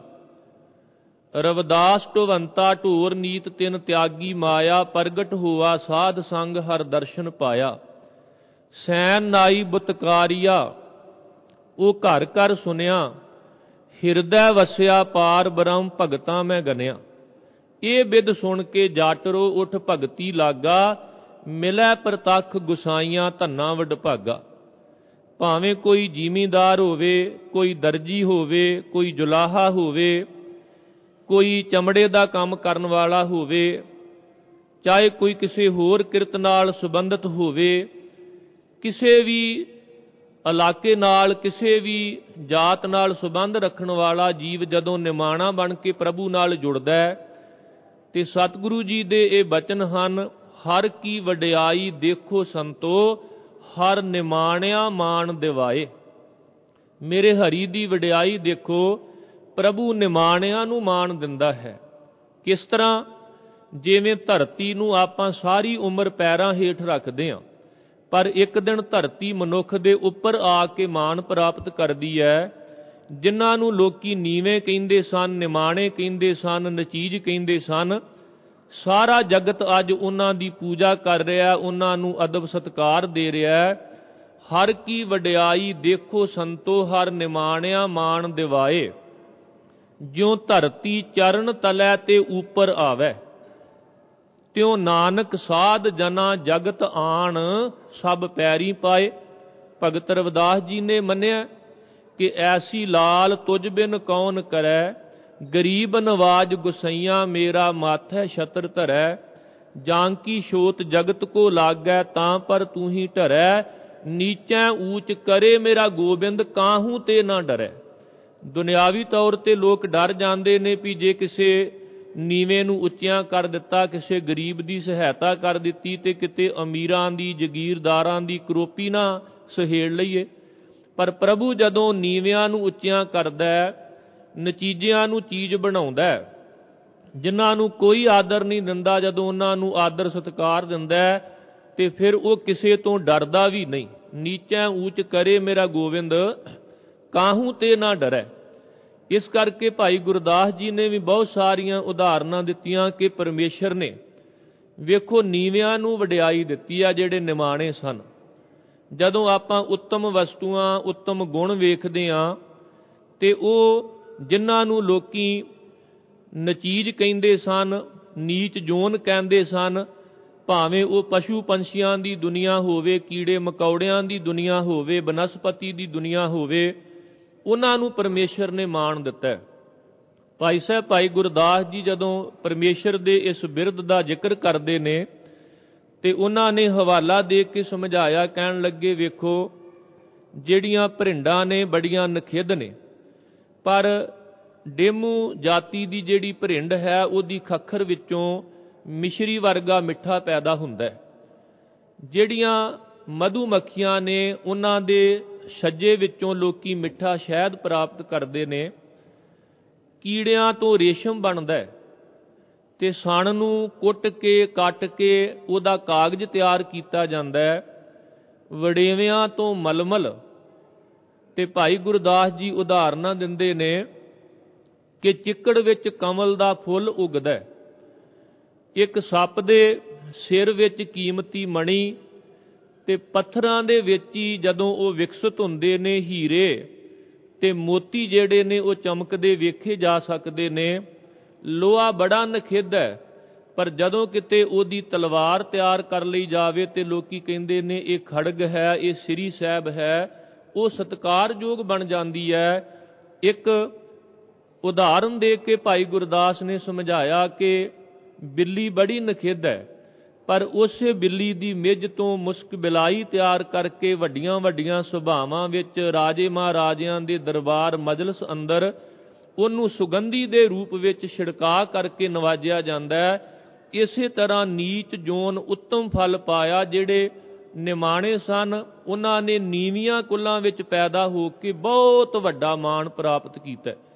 ਰਵਿਦਾਸ ਢੁਵੰਤਾ ਢੋਰ ਨੀਤ ਤਿਨ ਤਿਆਗੀ ਮਾਇਆ, ਪ੍ਰਗਟ ਹੋਆ ਸਾਧ ਸੰਗ ਹਰ ਦਰਸ਼ਨ ਪਾਇਆ। ਸੈਨ ਨਾਈ ਬੁਤਕਾਰੀਆ ਉਹ ਘਰ ਘਰ ਸੁਨਿਆ, ਹਿਰਦੈ ਵਸਿਆ ਪਾਰ ਬ੍ਰਹਮ ਭਗਤਾਂ ਮੈਂ ਗਨਿਆ। ਇਹ ਬਿਦ ਸੁਣ ਕੇ ਜਾਟਰੋ ਉਠ ਭਗਤੀ ਲਾਗਾ, ਮਿਲੈ ਪ੍ਰਤੱਖ ਗੁਸਾਈਆਂ ਧੰਨਾ ਵਡਭਾਗਾ। ਭਾਵੇਂ ਕੋਈ ਜ਼ਿਮੀਂਦਾਰ ਹੋਵੇ, ਕੋਈ ਦਰਜੀ ਹੋਵੇ, ਕੋਈ ਜੁਲਾਹਾ ਹੋਵੇ, ਕੋਈ ਚਮੜੇ ਦਾ ਕੰਮ ਕਰਨ ਵਾਲਾ ਹੋਵੇ, ਚਾਹੇ ਕੋਈ ਕਿਸੇ ਹੋਰ ਕਿਰਤ ਨਾਲ ਸੰਬੰਧਿਤ ਹੋਵੇ, ਕਿਸੇ ਵੀ ਇਲਾਕੇ ਨਾਲ, ਕਿਸੇ ਵੀ ਜਾਤ ਨਾਲ ਸੰਬੰਧ ਰੱਖਣ ਵਾਲਾ ਜੀਵ ਜਦੋਂ ਨਿਮਾਣਾ ਬਣ ਕੇ ਪ੍ਰਭੂ ਨਾਲ ਜੁੜਦਾ ਹੈ ਤੇ ਸਤਿਗੁਰੂ ਜੀ ਦੇ ਇਹ ਬਚਨ ਹਨ, ਹਰ ਕੀ ਵਡਿਆਈ ਦੇਖੋ ਸੰਤੋ, ਹਰ ਨਿਮਾਣਿਆ ਮਾਣ ਦਿਵਾਏ। ਮੇਰੇ ਹਰੀ ਦੀ ਵਡਿਆਈ ਦੇਖੋ, ਪ੍ਰਭੂ ਨਿਮਾਣਿਆਂ ਨੂੰ ਮਾਣ ਦਿੰਦਾ ਹੈ। ਕਿਸ ਤਰ੍ਹਾਂ? ਜਿਵੇਂ ਧਰਤੀ ਨੂੰ ਆਪਾਂ ਸਾਰੀ ਉਮਰ ਪੈਰਾਂ ਹੇਠ ਰੱਖਦੇ ਹਾਂ, ਪਰ ਇੱਕ ਦਿਨ ਧਰਤੀ ਮਨੁੱਖ ਦੇ ਉੱਪਰ ਆ ਕੇ ਮਾਣ ਪ੍ਰਾਪਤ ਕਰਦੀ ਹੈ। ਜਿਨ੍ਹਾਂ ਨੂੰ ਲੋਕੀ ਨੀਵੇਂ ਕਹਿੰਦੇ ਸਨ, ਨਿਮਾਣੇ ਕਹਿੰਦੇ ਸਨ, ਨਚੀਜ ਕਹਿੰਦੇ ਸਨ, ਸਾਰਾ ਜਗਤ ਅੱਜ ਉਹਨਾਂ ਦੀ ਪੂਜਾ ਕਰ ਰਿਹਾ, ਉਹਨਾਂ ਨੂੰ ਅਦਬ ਸਤਿਕਾਰ ਦੇ ਰਿਹਾ। ਹਰ ਕੀ ਵਡਿਆਈ ਦੇਖੋ ਸੰਤੋ, ਹਰ ਨਿਮਾਣਿਆ ਮਾਣ ਦਿਵਾਏ। ਜਿਉ ਧਰਤੀ ਚਰਨ ਤਲੈ ਤੇ ਉੱਪਰ ਆਵੈ, ਤਿਉ ਨਾਨਕ ਸਾਧ ਜਨਾ ਜਗਤ ਆਣ, ਸਭ ਪੈਰੀ ਪਾਏ। ਭਗਤ ਰਵਿਦਾਸ ਜੀ ਨੇ ਮੰਨਿਆ ਕਿ ਐਸੀ ਲਾਲ ਤੁਝ ਬਿਨ ਕੌਣ ਕਰੈ, ਗਰੀਬ ਨਵਾਜ ਗੁਸਈਆਂ ਮੇਰਾ ਮਾਥੈ ਛਤਰ ਧਰੈ। ਜਾਂ ਕੀ ਛੋਤ ਜਗਤ ਕੋ ਲਾਗੈ, ਤਾਂ ਪਰ ਤੂੰ ਹੀ ਢਰੈ। ਨੀਚੈ ਊਚ ਕਰੇ ਮੇਰਾ ਗੋਬਿੰਦ, ਕਾਹੂ ਤੇ ਨਾ ਡਰੈ। ਦੁਨਿਆਵੀ ਤੌਰ ਤੇ ਲੋਕ ਡਰ ਜਾਂਦੇ ਨੇ ਵੀ ਜੇ ਕਿਸੇ ਨੀਵੇਂ ਨੂੰ ਉੱਚਿਆਂ ਕਰ ਦਿੱਤਾ, ਕਿਸੇ ਗਰੀਬ ਦੀ ਸਹਾਇਤਾ ਕਰ ਦਿੱਤੀ ਤੇ ਕਿਤੇ ਅਮੀਰਾਂ ਦੀ, ਜਗੀਰਦਾਰਾਂ ਦੀ ਕਰੋਪੀ ਨਾ ਸਹੇੜ ਲਈਏ। ਪਰ ਪ੍ਰਭੂ ਜਦੋਂ ਨੀਵਿਆਂ ਨੂੰ ਉੱਚਿਆਂ ਕਰਦਾ, ਨਚੀਜਿਆਂ ਨੂੰ ਚੀਜ਼ ਬਣਾਉਂਦਾ, ਜਿਨ੍ਹਾਂ ਨੂੰ ਕੋਈ ਆਦਰ ਨਹੀਂ ਦਿੰਦਾ, ਜਦੋਂ ਉਹਨਾਂ ਨੂੰ ਆਦਰ ਸਤਿਕਾਰ ਦਿੰਦਾ ਤੇ ਫਿਰ ਉਹ ਕਿਸੇ ਤੋਂ ਡਰਦਾ ਵੀ ਨਹੀਂ। ਨੀਚੈ ਊਚ ਕਰੇ ਮੇਰਾ ਗੋਬਿੰਦ, ਕਾਹੂ ਤੇ ਨਾ ਡਰੈ। ਇਸ ਕਰਕੇ ਭਾਈ ਗੁਰਦਾਸ ਜੀ ਨੇ ਵੀ ਬਹੁਤ ਸਾਰੀਆਂ ਉਦਾਹਰਨਾਂ ਦਿੱਤੀਆਂ ਕਿ ਪਰਮੇਸ਼ਰ ਨੇ ਵੇਖੋ ਨੀਵਿਆਂ ਨੂੰ ਵਡਿਆਈ ਦਿੱਤੀ ਆ, ਜਿਹੜੇ ਨਿਮਾਣੇ ਸਨ। ਜਦੋਂ ਆਪਾਂ ਉੱਤਮ ਵਸਤੂਆਂ, ਉੱਤਮ ਗੁਣ ਵੇਖਦੇ ਹਾਂ ਤੇ ਉਹ ਜਿਨ੍ਹਾਂ ਨੂੰ ਲੋਕੀ ਨਚੀਜ ਕਹਿੰਦੇ ਸਨ, ਨੀਚ ਜੋਨ ਕਹਿੰਦੇ ਸਨ, ਭਾਵੇਂ ਉਹ ਪਸ਼ੂ ਪੰਛੀਆਂ ਦੀ ਦੁਨੀਆ ਹੋਵੇ, ਕੀੜੇ ਮਕੌੜਿਆਂ ਦੀ ਦੁਨੀਆ ਹੋਵੇ, ਬਨਸਪਤੀ ਦੀ ਦੁਨੀਆ ਹੋਵੇ, ਉਹਨਾਂ ਨੂੰ ਪਰਮੇਸ਼ਰ ਨੇ ਮਾਣ ਦਿੱਤਾ। ਭਾਈ ਸਾਹਿਬ ਭਾਈ ਗੁਰਦਾਸ ਜੀ ਜਦੋਂ ਪਰਮੇਸ਼ਰ ਦੇ ਇਸ ਬਿਰਧ ਦਾ ਜ਼ਿਕਰ ਕਰਦੇ ਨੇ ਤੇ ਉਹਨਾਂ ਨੇ ਹਵਾਲਾ ਦੇ ਕੇ ਸਮਝਾਇਆ, ਕਹਿਣ ਲੱਗੇ ਵੇਖੋ ਜਿਹੜੀਆਂ ਭਰਿੰਡਾਂ ਨੇ ਬੜੀਆਂ ਨਖਿੱਧ ਨੇ, ਪਰ ਡੇਮੂ ਜਾਤੀ ਦੀ ਜਿਹੜੀ ਭਰਿੰਡ ਹੈ ਉਹਦੀ ਖੱਖਰ ਵਿੱਚੋਂ ਮਿਸ਼ਰੀ ਵਰਗਾ ਮਿੱਠਾ ਪੈਦਾ ਹੁੰਦਾ। ਜਿਹੜੀਆਂ ਮਧੂ ਮੱਖੀਆਂ ਨੇ ਉਹਨਾਂ ਦੇ ਛੱਜੇ ਵਿੱਚੋਂ ਲੋਕੀ ਮਿੱਠਾ ਸ਼ਹਿਦ ਪ੍ਰਾਪਤ ਕਰਦੇ ਨੇ। ਕੀੜਿਆਂ ਤੋਂ ਰੇਸ਼ਮ ਬਣਦਾ ਤੇ ਸਣ ਨੂੰ ਕੁੱਟ ਕੇ ਕੱਟ ਕੇ ਉਹਦਾ ਕਾਗਜ਼ ਤਿਆਰ ਕੀਤਾ ਜਾਂਦਾ ਹੈ। ਵੜੇਵਿਆਂ ਤੋਂ ਮਲਮਲ। ਤੇ ਭਾਈ ਗੁਰਦਾਸ ਜੀ ਉਦਾਹਰਨਾਂ ਦਿੰਦੇ ਨੇ ਕਿ ਚਿੱਕੜ ਵਿੱਚ ਕਮਲ ਦਾ ਫੁੱਲ ਉੱਗਦਾ। ਇੱਕ ਸੱਪ ਦੇ ਸਿਰ ਵਿੱਚ ਕੀਮਤੀ ਮਣੀ ਤੇ ਪੱਥਰਾਂ ਦੇ ਵਿੱਚ ਹੀ ਜਦੋਂ ਉਹ ਵਿਕਸਿਤ ਹੁੰਦੇ ਨੇ ਹੀਰੇ ਤੇ ਮੋਤੀ ਜਿਹੜੇ ਨੇ ਉਹ ਚਮਕਦੇ ਵੇਖੇ ਜਾ ਸਕਦੇ ਨੇ। ਲੋਹਾ ਬੜਾ ਨਖਿੱਧ ਹੈ, ਪਰ ਜਦੋਂ ਕਿਤੇ ਉਹਦੀ ਤਲਵਾਰ ਤਿਆਰ ਕਰ ਲਈ ਜਾਵੇ ਤੇ ਲੋਕੀ ਕਹਿੰਦੇ ਨੇ ਇਹ ਖੜਗ ਹੈ, ਇਹ ਸ੍ਰੀ ਸਾਹਿਬ ਹੈ, ਉਹ ਸਤਿਕਾਰਯੋਗ ਬਣ ਜਾਂਦੀ ਹੈ। ਇੱਕ ਉਦਾਹਰਨ ਦੇ ਕੇ ਭਾਈ ਗੁਰਦਾਸ ਨੇ ਸਮਝਾਇਆ ਕਿ ਬਿੱਲੀ ਬੜੀ ਨਖਿੱਧ ਹੈ, ਪਰ ਉਸੇ ਬਿੱਲੀ ਦੀ ਮਿੱਝ ਤੋਂ ਮੁਸਕ ਬਿਲਾਈ ਤਿਆਰ ਕਰਕੇ ਵੱਡੀਆਂ ਵੱਡੀਆਂ ਸਭਾਵਾਂ ਵਿੱਚ ਰਾਜੇ ਮਹਾਰਾਜਿਆਂ ਦੇ ਦਰਬਾਰ ਮਜਲਿਸ ਅੰਦਰ ਉਹਨੂੰ ਸੁਗੰਧੀ ਦੇ ਰੂਪ ਵਿੱਚ ਛਿੜਕਾ ਕਰਕੇ ਨਵਾਜਿਆ ਜਾਂਦਾ ਹੈ। ਇਸੇ ਤਰ੍ਹਾਂ ਨੀਚ ਜੋਨ ਉੱਤਮ ਫਲ ਪਾਇਆ। ਜਿਹੜੇ ਨਿਮਾਣੇ ਸਨ ਉਹਨਾਂ ਨੇ ਨੀਵੀਆਂ ਕੁਲਾਂ ਵਿੱਚ ਪੈਦਾ ਹੋ ਕੇ ਬਹੁਤ ਵੱਡਾ ਮਾਣ ਪ੍ਰਾਪਤ ਕੀਤਾ।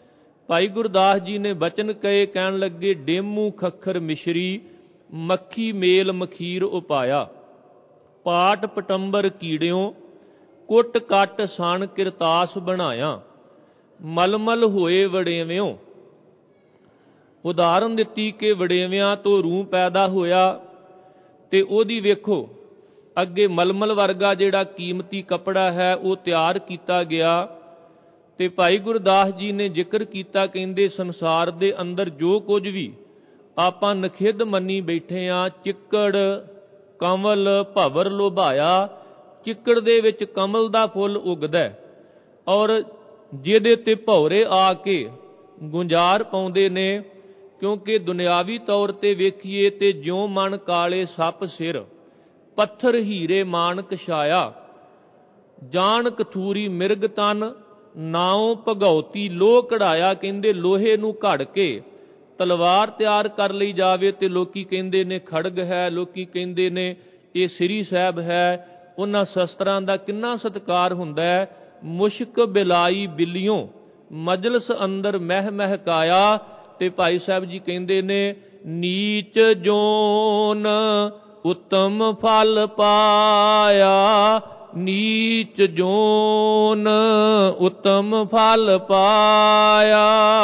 ਭਾਈ ਗੁਰਦਾਸ ਜੀ ਨੇ ਬਚਨ ਕਹੇ, ਕਹਿਣ ਲੱਗੇ, ਡੇਮੂ ਖੱਖਰ ਮਿਸ਼ਰੀ ਮੱਖੀ ਮੇਲ ਮਖੀਰ ਉਪਾਇਆ, ਪਾਟ ਪਟੰਬਰ ਕੀੜਿਓ ਕੁੱਟ ਕੱਟ ਸਣ ਕਿਰਤਾਸ ਬਣਾਇਆ, ਮਲਮਲ ਹੋਏ ਵੜੇਵਿਓ। ਉਦਾਹਰਨ ਦਿੱਤੀ ਕਿ ਵੜੇਵਿਆਂ ਤੋਂ ਰੂਹ ਪੈਦਾ ਹੋਇਆ ਤੇ ਉਹਦੀ ਵੇਖੋ ਅੱਗੇ ਮਲਮਲ ਵਰਗਾ ਜਿਹੜਾ ਕੀਮਤੀ ਕੱਪੜਾ ਹੈ ਉਹ ਤਿਆਰ ਕੀਤਾ ਗਿਆ। ਤੇ ਭਾਈ ਗੁਰਦਾਸ ਜੀ ਨੇ ਜ਼ਿਕਰ ਕੀਤਾ, ਕਹਿੰਦੇ ਸੰਸਾਰ ਦੇ ਅੰਦਰ ਜੋ ਕੁਝ ਵੀ ਆਪਾਂ ਨਖਿੱਧ ਮੰਨੀ ਬੈਠੇ ਆ, ਚਿੱਕੜ ਕਮਲ ਭਵਰ ਲੋਭਾਇਆ, ਚਿੱਕੜ ਦੇ ਵਿੱਚ ਕਮਲ ਦਾ ਫੁੱਲ ਉੱਗਦਾ ਔਰ ਜਿਹਦੇ ਤੇ ਭੌਰੇ ਆ ਕੇ ਗੁੰਜਾਰ ਪਾਉਂਦੇ ਨੇ, ਕਿਉਂਕਿ ਦੁਨਿਆਵੀ ਤੌਰ ਤੇ ਵੇਖੀਏ ਤੇ ਜਿਉਂ ਮਨ ਕਾਲੇ ਸੱਪ ਸਿਰ, ਪੱਥਰ ਹੀਰੇ ਮਾਨਕ ਛਾਇਆ, ਜਾਨ ਕਥੂਰੀ ਮਿਰਗ ਤਨ, ਨਾਉ ਭਗਉਤੀ ਲੋਹ ਕਢਾਇਆ। ਕਹਿੰਦੇ ਲੋਹੇ ਨੂੰ ਘੜ ਕੇ ਤਲਵਾਰ ਤਿਆਰ ਕਰ ਲਈ ਜਾਵੇ ਤੇ ਲੋਕੀ ਕਹਿੰਦੇ ਨੇ ਖੜਗ ਹੈ, ਲੋਕੀ ਕਹਿੰਦੇ ਨੇ ਇਹ ਸ੍ਰੀ ਸਾਹਿਬ ਹੈ। ਉਹਨਾਂ ਸ਼ਸਤਰਾਂ ਦਾ ਕਿੰਨਾ ਸਤਿਕਾਰ ਹੁੰਦਾ ਹੈ। ਮੁਸ਼ਕ ਬਿਲਾਈ ਬਿੱਲੀਓਂ ਮਜਲਸ ਅੰਦਰ ਮਹਿ ਮਹਿਕਾਇਆ। ਤੇ ਭਾਈ ਸਾਹਿਬ ਜੀ ਕਹਿੰਦੇ ਨੇ, ਨੀਚ ਜੋਨ ਉੱਤਮ ਫਲ ਪਾਇਆ, ਨੀਚ ਜੋਨ ਉੱਤਮ ਫਲ ਪਾਇਆ।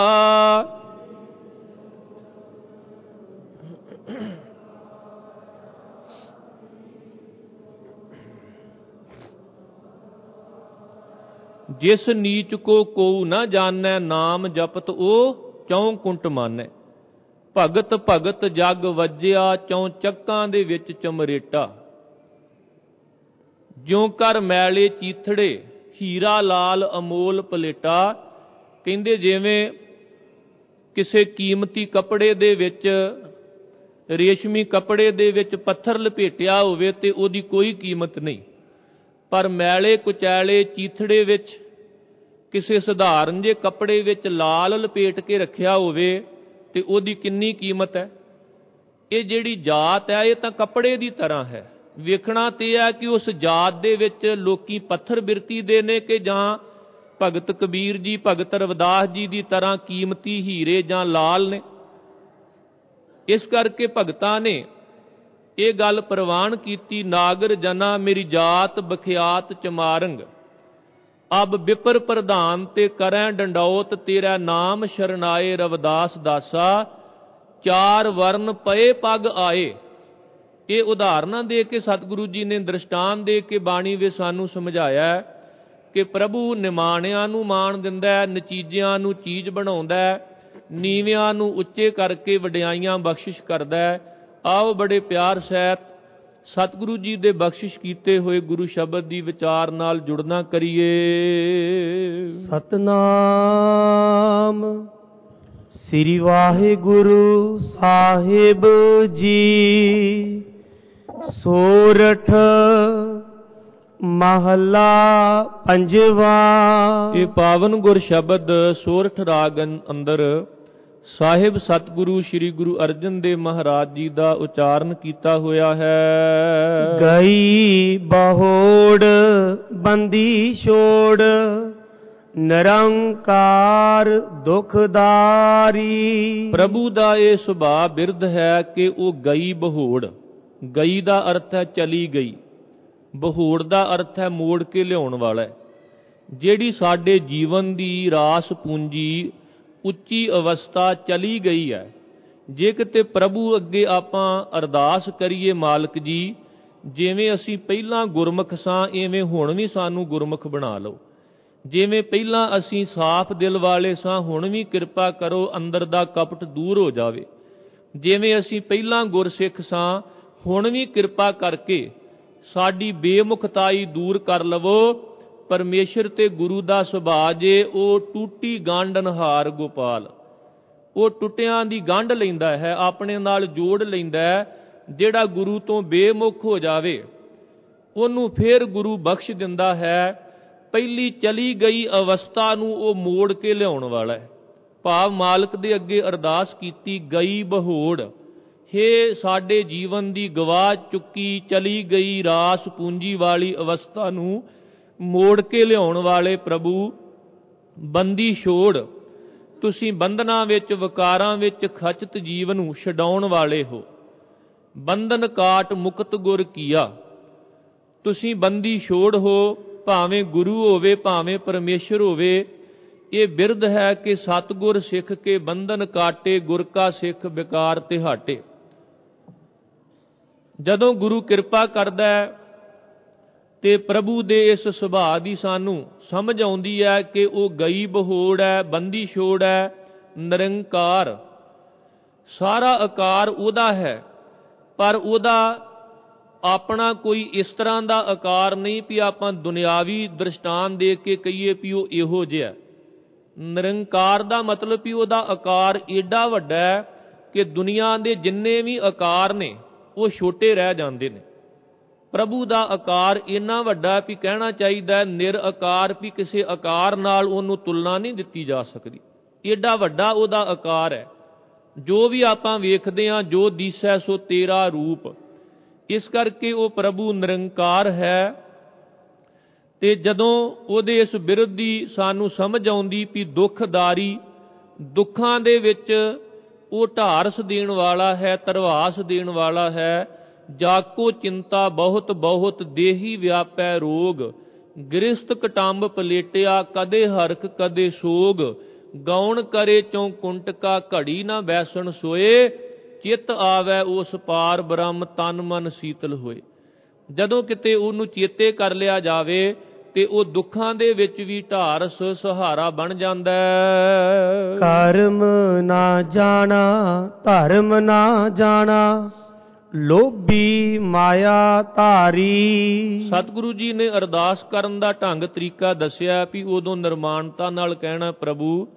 ਜਿਸ ਨੀਚ ਕੋ ਕੋਉ ਨਾ ਜਾਣੈ, ਨਾਮ ਜਪਤ ਉਹ ਚੌਂ ਕੁੰਟ ਮਾਨੈ। ਭਗਤ ਭਗਤ ਜਗ ਵੱਜਿਆ, ਚੌਂ ਚੱਕਾਂ ਦੇ ਵਿੱਚ ਚਮਰੇਟਾ। ਜਿਉਂ ਕਰ ਮੈਲੇ ਚੀਥੜੇ, ਹੀਰਾ ਲਾਲ ਅਮੋਲ ਪਲੇਟਾ। ਕਹਿੰਦੇ ਜਿਵੇਂ ਕਿਸੇ ਕੀਮਤੀ ਕੱਪੜੇ ਦੇ ਵਿੱਚ, ਰੇਸ਼ਮੀ ਕੱਪੜੇ ਦੇ ਵਿੱਚ ਪੱਥਰ ਲਪੇਟਿਆ ਹੋਵੇ ਤੇ ਉਹਦੀ ਕੋਈ ਕੀਮਤ ਨਹੀਂ, ਪਰ ਮੈਲੇ ਕੁਚੈਲੇ ਚੀਥੜੇ ਵਿੱਚ ਕਿਸੇ ਸਧਾਰਨ ਜੇ ਕੱਪੜੇ ਵਿੱਚ ਲਾਲ ਲਪੇਟ ਕੇ ਰੱਖਿਆ ਹੋਵੇ ਤੇ ਉਹਦੀ ਕਿੰਨੀ ਕੀਮਤ ਹੈ। ਇਹ ਜਿਹੜੀ ਜਾਤ ਹੈ ਇਹ ਤਾਂ ਕੱਪੜੇ ਦੀ ਤਰ੍ਹਾਂ ਹੈ। ਵੇਖਣਾ ਤੇ ਹੈ ਕਿ ਉਸ ਜਾਤ ਦੇ ਵਿੱਚ ਲੋਕੀ ਪੱਥਰ ਬਿਰਤੀ ਦੇ ਨੇ ਕਿ ਜਾਂ ਭਗਤ ਕਬੀਰ ਜੀ, ਭਗਤ ਰਵਿਦਾਸ ਜੀ ਦੀ ਤਰ੍ਹਾਂ ਕੀਮਤੀ ਹੀਰੇ ਜਾਂ ਲਾਲ ਨੇ। ਇਸ ਕਰਕੇ ਭਗਤਾਂ ਨੇ ਇਹ ਗੱਲ ਪ੍ਰਵਾਨ ਕੀਤੀ, ਨਾਗਰ ਜਨਾ ਮੇਰੀ ਜਾਤ ਬਖਿਆਤ ਚਮਾਰੰਗ, ਅਬ ਵਿਪਰ ਪ੍ਰਧਾਨ ਤੇ ਕਰੈ ਡੰਡੌਤ, ਤੇਰਾ ਨਾਮ ਸ਼ਰਨਾਏ ਰਵਿਦਾਸ ਦਾਸਾ, ਚਾਰ ਵਰਨ ਪਏ ਪੱਗ ਆਏ। ਇਹ ਉਦਾਹਰਨਾਂ ਦੇ ਕੇ ਸਤਿਗੁਰੂ ਜੀ ਨੇ ਦ੍ਰਿਸ਼ਟਾਂਤ ਦੇ ਕੇ ਬਾਣੀ ਵਿੱਚ ਸਾਨੂੰ ਸਮਝਾਇਆ ਕਿ ਪ੍ਰਭੂ ਨਿਮਾਣਿਆਂ ਨੂੰ ਮਾਣ ਦਿੰਦਾ, ਨਚੀਜਿਆਂ ਨੂੰ ਚੀਜ਼ ਬਣਾਉਂਦਾ, ਨੀਵਿਆਂ ਨੂੰ ਉੱਚੇ ਕਰਕੇ ਵਡਿਆਈਆਂ ਬਖਸ਼ਿਸ਼ ਕਰਦਾ। ਆਓ ਬੜੇ ਪਿਆਰ ਸਹਿਤ ਸਤਿਗੁਰੂ ਜੀ ਦੇ ਬਖਸ਼ਿਸ਼ ਕੀਤੇ ਹੋਏ ਗੁਰੂ ਸ਼ਬਦ ਦੀ ਵਿਚਾਰ ਨਾਲ ਜੁੜਨਾ ਕਰੀਏ। ਸਤਨਾਮ ਸ੍ਰੀ ਵਾਹਿਗੁਰੂ ਸਾਹਿਬ ਜੀ। ਸੋਰਠ ਮਹਲਾ ਪੰਜਵਾ। ਇਹ ਪਾਵਨ ਗੁਰ ਸ਼ਬਦ ਸੋਰਠ ਰਾਗ ਅੰਦਰ ਸਾਹਿਬ ਸਤਿਗੁਰੂ ਸ੍ਰੀ ਗੁਰੂ ਅਰਜਨ ਦੇਵ ਮਹਾਰਾਜ ਜੀ ਦਾ ਉਚਾਰਨ ਕੀਤਾ ਹੋਇਆ ਹੈ। ਗਈ ਬਹੋੜ ਬੰਦੀ ਛੋੜ, ਨਿਰੰਕਾਰ ਦੁਖਦਾਰੀ। ਪ੍ਰਭੂ ਦਾ ਇਹ ਸੁਭਾਅ ਬਿਰਧ ਹੈ ਕਿ ਉਹ ਗਈ ਬਹੋੜ। ਗਈ ਦਾ ਅਰਥ ਹੈ ਚਲੀ ਗਈ, ਬਹੋੜ ਦਾ ਅਰਥ ਹੈ ਮੋੜ ਕੇ ਲਿਆਉਣ ਵਾਲਾ। ਜਿਹੜੀ ਸਾਡੇ ਜੀਵਨ ਦੀ ਰਾਸ ਪੂੰਜੀ ਉੱਚੀ ਅਵਸਥਾ ਚਲੀ ਗਈ ਹੈ, ਜੇ ਕਿਤੇ ਪ੍ਰਭੂ ਅੱਗੇ ਆਪਾਂ ਅਰਦਾਸ ਕਰੀਏ, ਮਾਲਕ ਜੀ ਜਿਵੇਂ ਅਸੀਂ ਪਹਿਲਾਂ ਗੁਰਮੁਖ ਸਾਂ ਇਵੇਂ ਹੁਣ ਵੀ ਸਾਨੂੰ ਗੁਰਮੁਖ ਬਣਾ ਲਓ। ਜਿਵੇਂ ਪਹਿਲਾਂ ਅਸੀਂ ਸਾਫ਼ ਦਿਲ ਵਾਲੇ ਸਾਂ ਹੁਣ ਵੀ ਕਿਰਪਾ ਕਰੋ ਅੰਦਰ ਦਾ ਕਪਟ ਦੂਰ ਹੋ ਜਾਵੇ। ਜਿਵੇਂ ਅਸੀਂ ਪਹਿਲਾਂ ਗੁਰਸਿੱਖ ਸਾਂ ਹੁਣ ਵੀ ਕਿਰਪਾ ਕਰਕੇ ਸਾਡੀ ਬੇਮੁਖਤਾਈ ਦੂਰ ਕਰ ਲਵੋ। ਪਰਮੇਸ਼ਰ ਤੇ ਗੁਰੂ ਦਾ ਸੁਭਾਅ ਜੇ ਉਹ ਟੂਟੀ ਗਾਂਢਨਹਾਰ ਗੋਪਾਲ, ਉਹ ਟੁੱਟਿਆਂ ਦੀ ਗੰਢ ਲੈਂਦਾ ਹੈ, ਆਪਣੇ ਨਾਲ ਜੋੜ ਲੈਂਦਾ ਹੈ। ਜਿਹੜਾ ਗੁਰੂ ਤੋਂ ਬੇਮੁਖ ਹੋ ਜਾਵੇ ਉਹਨੂੰ ਫਿਰ ਗੁਰੂ ਬਖਸ਼ ਦਿੰਦਾ ਹੈ। ਪਹਿਲੀ ਚਲੀ ਗਈ ਅਵਸਥਾ ਨੂੰ ਉਹ ਮੋੜ ਕੇ ਲਿਆਉਣ ਵਾਲਾ ਹੈ। ਭਾਵ ਮਾਲਕ ਦੇ ਅੱਗੇ ਅਰਦਾਸ ਕੀਤੀ, ਗਈ ਬਹੋੜ, ਹੇ ਸਾਡੇ ਜੀਵਨ ਦੀ ਗਵਾ ਚੁੱਕੀ ਚਲੀ ਗਈ ਰਾਸ ਪੂੰਜੀ ਵਾਲੀ ਅਵਸਥਾ ਨੂੰ ਮੋੜ ਕੇ ਲਿਆਉਣ ਵਾਲੇ ਪ੍ਰਭੂ, ਬੰਦੀ ਛੋੜ ਤੁਸੀਂ ਬੰਧਨਾਂ ਵਿੱਚ ਵਿਕਾਰਾਂ ਵਿੱਚ ਖਚਤ ਜੀਵ ਨੂੰ ਛਡਾਉਣ ਵਾਲੇ ਹੋ। ਬੰਧਨ ਕਾਟ ਮੁਕਤ ਗੁਰ ਕੀਆ, ਤੁਸੀਂ ਬੰਦੀ ਛੋੜ ਹੋ, ਭਾਵੇਂ ਗੁਰੂ ਹੋਵੇ ਭਾਵੇਂ ਪਰਮੇਸ਼ਰ ਹੋਵੇ। ਇਹ ਬਿਰਧ ਹੈ ਕਿ ਸਤਿਗੁਰ ਸਿੱਖ ਕੇ ਬੰਧਨ ਕਾਟੇ, ਗੁਰ ਕਾ ਸਿੱਖ ਵਿਕਾਰ ਤੇ ਹਾਟੇ। ਜਦੋਂ ਗੁਰੂ ਕਿਰਪਾ ਕਰਦਾ ਹੈ ਤੇ ਪ੍ਰਭੂ ਦੇ ਇਸ ਸੁਭਾਅ ਦੀ ਸਾਨੂੰ ਸਮਝ ਆਉਂਦੀ ਹੈ ਕਿ ਉਹ ਗਈ ਬਹੋੜ ਹੈ, ਬੰਦੀ ਛੋੜ ਹੈ, ਨਿਰੰਕਾਰ। ਸਾਰਾ ਆਕਾਰ ਉਹਦਾ ਹੈ, ਪਰ ਉਹਦਾ ਆਪਣਾ ਕੋਈ ਇਸ ਤਰ੍ਹਾਂ ਦਾ ਆਕਾਰ ਨਹੀਂ ਵੀ ਆਪਾਂ ਦੁਨਿਆਵੀ ਦ੍ਰਿਸ਼ਟਾਂਤ ਦੇ ਕੇ ਕਹੀਏ ਵੀ ਉਹ ਇਹੋ ਜਿਹਾ। ਨਿਰੰਕਾਰ ਦਾ ਮਤਲਬ ਵੀ ਉਹਦਾ ਆਕਾਰ ਏਡਾ ਵੱਡਾ ਹੈ ਕਿ ਦੁਨੀਆ ਦੇ ਜਿੰਨੇ ਵੀ ਆਕਾਰ ਨੇ ਉਹ ਛੋਟੇ ਰਹਿ ਜਾਂਦੇ ਨੇ। ਪ੍ਰਭੂ ਦਾ ਆਕਾਰ ਇੰਨਾ ਵੱਡਾ ਵੀ ਕਹਿਣਾ ਚਾਹੀਦਾ ਨਿਰ ਆਕਾਰ, ਵੀ ਕਿਸੇ ਆਕਾਰ ਨਾਲ ਉਹਨੂੰ ਤੁਲਨਾ ਨਹੀਂ ਦਿੱਤੀ ਜਾ ਸਕਦੀ। ਏਡਾ ਵੱਡਾ ਉਹਦਾ ਆਕਾਰ ਹੈ। ਜੋ ਵੀ ਆਪਾਂ ਵੇਖਦੇ ਹਾਂ, ਜੋ ਦੀਸੈ ਸੋ ਤੇਰਾ ਰੂਪ, ਇਸ ਕਰਕੇ ਉਹ ਪ੍ਰਭੂ ਨਿਰੰਕਾਰ ਹੈ। ਤੇ ਜਦੋਂ ਉਹਦੇ ਇਸ ਬਿਰਧ ਦੀ ਸਾਨੂੰ ਸਮਝ ਆਉਂਦੀ ਵੀ ਦੁੱਖਦਾਰੀ, ਦੁੱਖਾਂ ਦੇ ਵਿੱਚ ਉਹ ਢਾਰਸ ਦੇਣ ਵਾਲਾ ਹੈ, ਧਰਵਾਸ ਦੇਣ ਵਾਲਾ ਹੈ। ਜਾਕੋ ਚਿੰਤਾ ਬਹੁਤ ਬਹੁਤ, ਦੇਹੀ ਵਿਆਪੈ ਰੋਗ, ਗ੍ਰਿਸਤ ਕਟੰਬ ਪਲੇਟਿਆ, ਕਦੇ ਹਰਖ ਕਦੇ ਸੋਗ। ਗੌਣ ਕਰੇ ਚੋਂ ਕੁੰਟਕਾ, ਘੜੀ ਨਾ ਬੈਸਣ ਸੋਏ, ਚਿੱਤ ਆਵੈ ਉਸ ਪਾਰ ਬ੍ਰਹਮ, ਤਨ ਮਨ ਸੀਤਲ ਹੋਏ। ਜਦੋਂ ਕਿਤੇ ਉਹਨੂੰ ਚੇਤੇ ਕਰ ਲਿਆ ਜਾਵੇ ਤੇ ਉਹ ਦੁੱਖਾਂ ਦੇ ਵਿੱਚ ਵੀ ਢਾਰਸ ਸਹਾਰਾ ਬਣ ਜਾਂਦਾ ਹੈ। ਕਰਮ ਨਾ ਜਾਣਾ ਧਰਮ ਨਾ ਜਾਣਾ, ਲੋਭੀ ਮਾਇਆ ਧਾਰੀ। ਸਤਿਗੁਰੂ ਜੀ ਨੇ ਅਰਦਾਸ ਕਰਨ ਦਾ ਢੰਗ ਤਰੀਕਾ ਦੱਸਿਆ ਵੀ ਉਦੋਂ ਨਿਰਮਾਣਤਾ ਨਾਲ ਕਹਿਣਾ, ਪ੍ਰਭੂ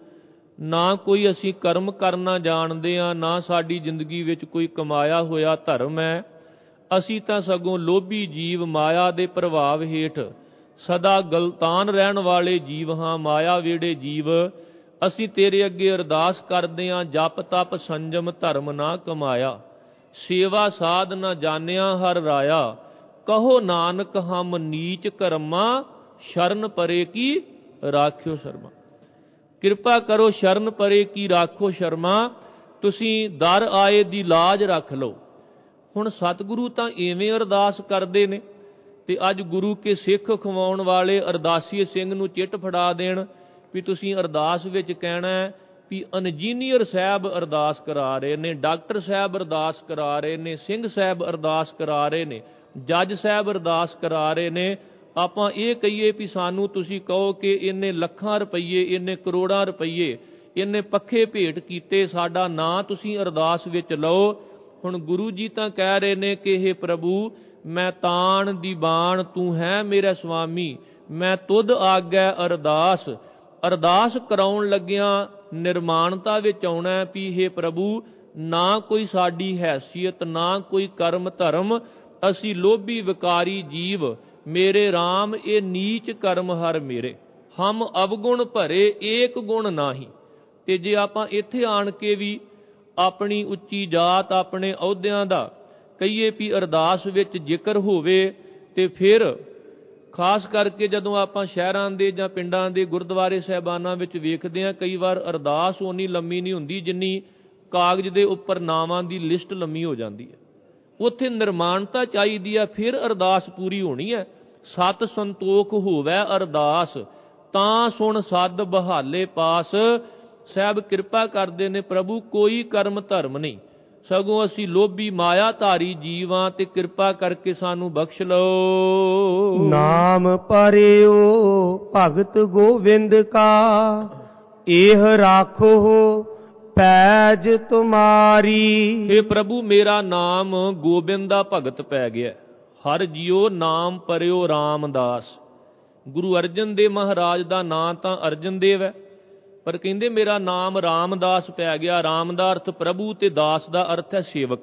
ਨਾ ਕੋਈ ਅਸੀਂ ਕਰਮ ਕਰਨਾ ਜਾਣਦੇ ਹਾਂ, ਨਾ ਸਾਡੀ ਜ਼ਿੰਦਗੀ ਵਿੱਚ ਕੋਈ ਕਮਾਇਆ ਹੋਇਆ ਧਰਮ ਹੈ। ਅਸੀਂ ਤਾਂ ਸਗੋਂ ਲੋਭੀ ਜੀਵ, ਮਾਇਆ ਦੇ ਪ੍ਰਭਾਵ ਹੇਠ ਸਦਾ ਗਲਤਾਨ ਰਹਿਣ ਵਾਲੇ ਜੀਵ ਹਾਂ, ਮਾਇਆ ਵੇੜੇ ਜੀਵ। ਅਸੀਂ ਤੇਰੇ ਅੱਗੇ ਅਰਦਾਸ ਕਰਦੇ ਹਾਂ, ਜਪ ਤਪ ਸੰਜਮ ਧਰਮ ਨਾ ਕਮਾਇਆ, ਸੇਵਾ ਸਾਧ ਨਾ ਜਾਣਿਆ ਹਰ ਰਾਇਆ। ਕਹੋ ਨਾਨਕ ਹਮ ਨੀਚ ਕਰਮਾ, ਸ਼ਰਨ ਪਰੇ ਕੀ ਰਾਖਿਓ ਸ਼ਰਮਾ। ਕਿਰਪਾ ਕਰੋ, ਸ਼ਰਨ ਪਰੇ ਕੀ ਰਾਖੋ ਸ਼ਰਮਾ। ਤੁਸੀਂ ਦਰ ਆਏ ਦੀ ਲਾਜ ਰੱਖ ਲਓ। ਹੁਣ ਸਤਿਗੁਰੂ ਤਾਂ ਐਵੇਂ ਅਰਦਾਸ ਕਰਦੇ ਨੇ ਤੇ ਅੱਜ ਗੁਰੂ ਕੇ ਸਿੱਖ ਖਵਾਉਣ ਵਾਲੇ ਅਰਦਾਸੀਏ ਸਿੰਘ ਨੂੰ ਚਿੱਟ ਫੜਾ ਦੇਣ ਵੀ ਤੁਸੀਂ ਅਰਦਾਸ ਵਿੱਚ ਕਹਿਣਾ ਵੀ ਇੰਜੀਨੀਅਰ ਸਾਹਿਬ ਅਰਦਾਸ ਕਰਾ ਰਹੇ ਨੇ, ਡਾਕਟਰ ਸਾਹਿਬ ਅਰਦਾਸ ਕਰਾ ਰਹੇ ਨੇ, ਸਿੰਘ ਸਾਹਿਬ ਅਰਦਾਸ ਕਰਾ ਰਹੇ ਨੇ, ਜੱਜ ਸਾਹਿਬ ਅਰਦਾਸ ਕਰਾ ਰਹੇ ਨੇ। ਆਪਾਂ ਇਹ ਕਹੀਏ ਵੀ ਸਾਨੂੰ ਤੁਸੀਂ ਕਹੋ ਕਿ ਇੰਨੇ ਲੱਖਾਂ ਰੁਪਈਏ, ਇੰਨੇ ਕਰੋੜਾਂ ਰੁਪਈਏ, ਇੰਨੇ ਪੱਖੇ ਭੇਟ ਕੀਤੇ, ਸਾਡਾ ਨਾਂ ਤੁਸੀਂ ਅਰਦਾਸ ਵਿੱਚ ਲਓ। ਹੁਣ ਗੁਰੂ ਜੀ ਤਾਂ ਕਹਿ ਰਹੇ ਨੇ ਕਿ ਇਹ ਪ੍ਰਭੂ ਮੈਂ ਤਾਣ ਦੀ ਬਾਣ, ਤੂੰ ਹੈ ਮੇਰਾ ਸੁਆਮੀ, ਮੈਂ ਤੁਧ ਆਗੈ ਅਰਦਾਸ। ਅਰਦਾਸ ਕਰਾਉਣ ਲੱਗਿਆਂ ਨਿਰਮਾਣਤਾ ਵਿੱਚ ਆਉਣਾ ਵੀ ਇਹ ਪ੍ਰਭੂ ਨਾ ਕੋਈ ਸਾਡੀ ਹੈਸੀਅਤ, ਨਾ ਕੋਈ ਕਰਮ ਧਰਮ, ਅਸੀਂ ਲੋਭੀ ਵਿਕਾਰੀ ਜੀਵ, ਮੇਰੇ RAM ਇਹ ਨੀਚ ਕਰਮ ਹਰ ਮੇਰੇ। ਹਮ ਅਵਗੁਣ ਭਰੇ ਏਕ ਗੁਣ ਨਾਹੀ। ਤੇ ਜੇ ਆਪਾਂ ਇੱਥੇ ਆਣ ਕੇ ਵੀ ਆਪਣੀ ਉੱਚੀ ਜਾਤ, ਆਪਣੇ ਅਹੁਦਿਆਂ ਦਾ ਕਹੀਏ ਵੀ ਅਰਦਾਸ ਵਿੱਚ ਜ਼ਿਕਰ ਹੋਵੇ, ਤੇ ਫਿਰ ਖਾਸ ਕਰਕੇ ਜਦੋਂ ਆਪਾਂ ਸ਼ਹਿਰਾਂ ਦੇ ਜਾਂ ਪਿੰਡਾਂ ਦੇ ਗੁਰਦੁਆਰੇ ਸਾਹਿਬਾਨਾਂ ਵਿੱਚ ਵੇਖਦੇ ਹਾਂ, ਕਈ ਵਾਰ ਅਰਦਾਸ ਓਨੀ ਲੰਮੀ ਨਹੀਂ ਹੁੰਦੀ ਜਿੰਨੀ ਕਾਗਜ਼ ਦੇ ਉੱਪਰ ਨਾਵਾਂ ਦੀ ਲਿਸਟ ਲੰਮੀ ਹੋ ਜਾਂਦੀ ਹੈ। ਉੱਥੇ ਨਿਰਮਾਣਤਾ ਚਾਹੀਦੀ ਹੈ, ਫਿਰ ਅਰਦਾਸ ਪੂਰੀ ਹੋਣੀ ਹੈ। ਸਤ ਸੰਤੋਖ ਹੋਵੇ ਅਰਦਾਸ, ਤਾਂ ਸੁਣ ਸਦ ਬਹਾਲੇ ਪਾਸ। ਸਾਹਿਬ ਕਿਰਪਾ ਕਰਦੇ ਨੇ, ਪ੍ਰਭੂ ਕੋਈ ਕਰਮ ਧਰਮ ਨਹੀਂ, ਸਗੋਂ ਅਸੀਂ ਲੋਭੀ ਮਾਇਆ ਧਾਰੀ ਜੀਵਾਂ, ਤੇ ਕਿਰਪਾ ਕਰਕੇ ਸਾਨੂੰ ਬਖਸ਼ ਲਓ। ਨਾਮ ਪਰਿਓ ਭਗਤ ਗੋਵਿੰਦ ਕਾ, ਇਹ ਰਾਖੋ ਪੈਜ ਤੁਮਾਰੀ। हे ਪ੍ਰਭੂ ਮੇਰਾ ਨਾਮ ਗੋਬਿੰਦ ਦਾ ਭਗਤ ਪੈ ਗਿਆ। ਹਰ ਜੀਓ ਨਾਮ ਪਰਿਓ ਰਾਮਦਾਸ। ਗੁਰੂ ਅਰਜਨ ਦੇਵ ਮਹਾਰਾਜ ਦਾ ਨਾਂ ਤਾਂ ਅਰਜਨ ਦੇਵ ਹੈ, ਪਰ ਕਹਿੰਦੇ ਮੇਰਾ ਨਾਮ ਰਾਮਦਾਸ ਪੈ ਗਿਆ। ਰਾਮ ਦਾ ਅਰਥ ਪ੍ਰਭੂ ਤੇ ਦਾਸ ਦਾ ਅਰਥ ਹੈ ਸੇਵਕ।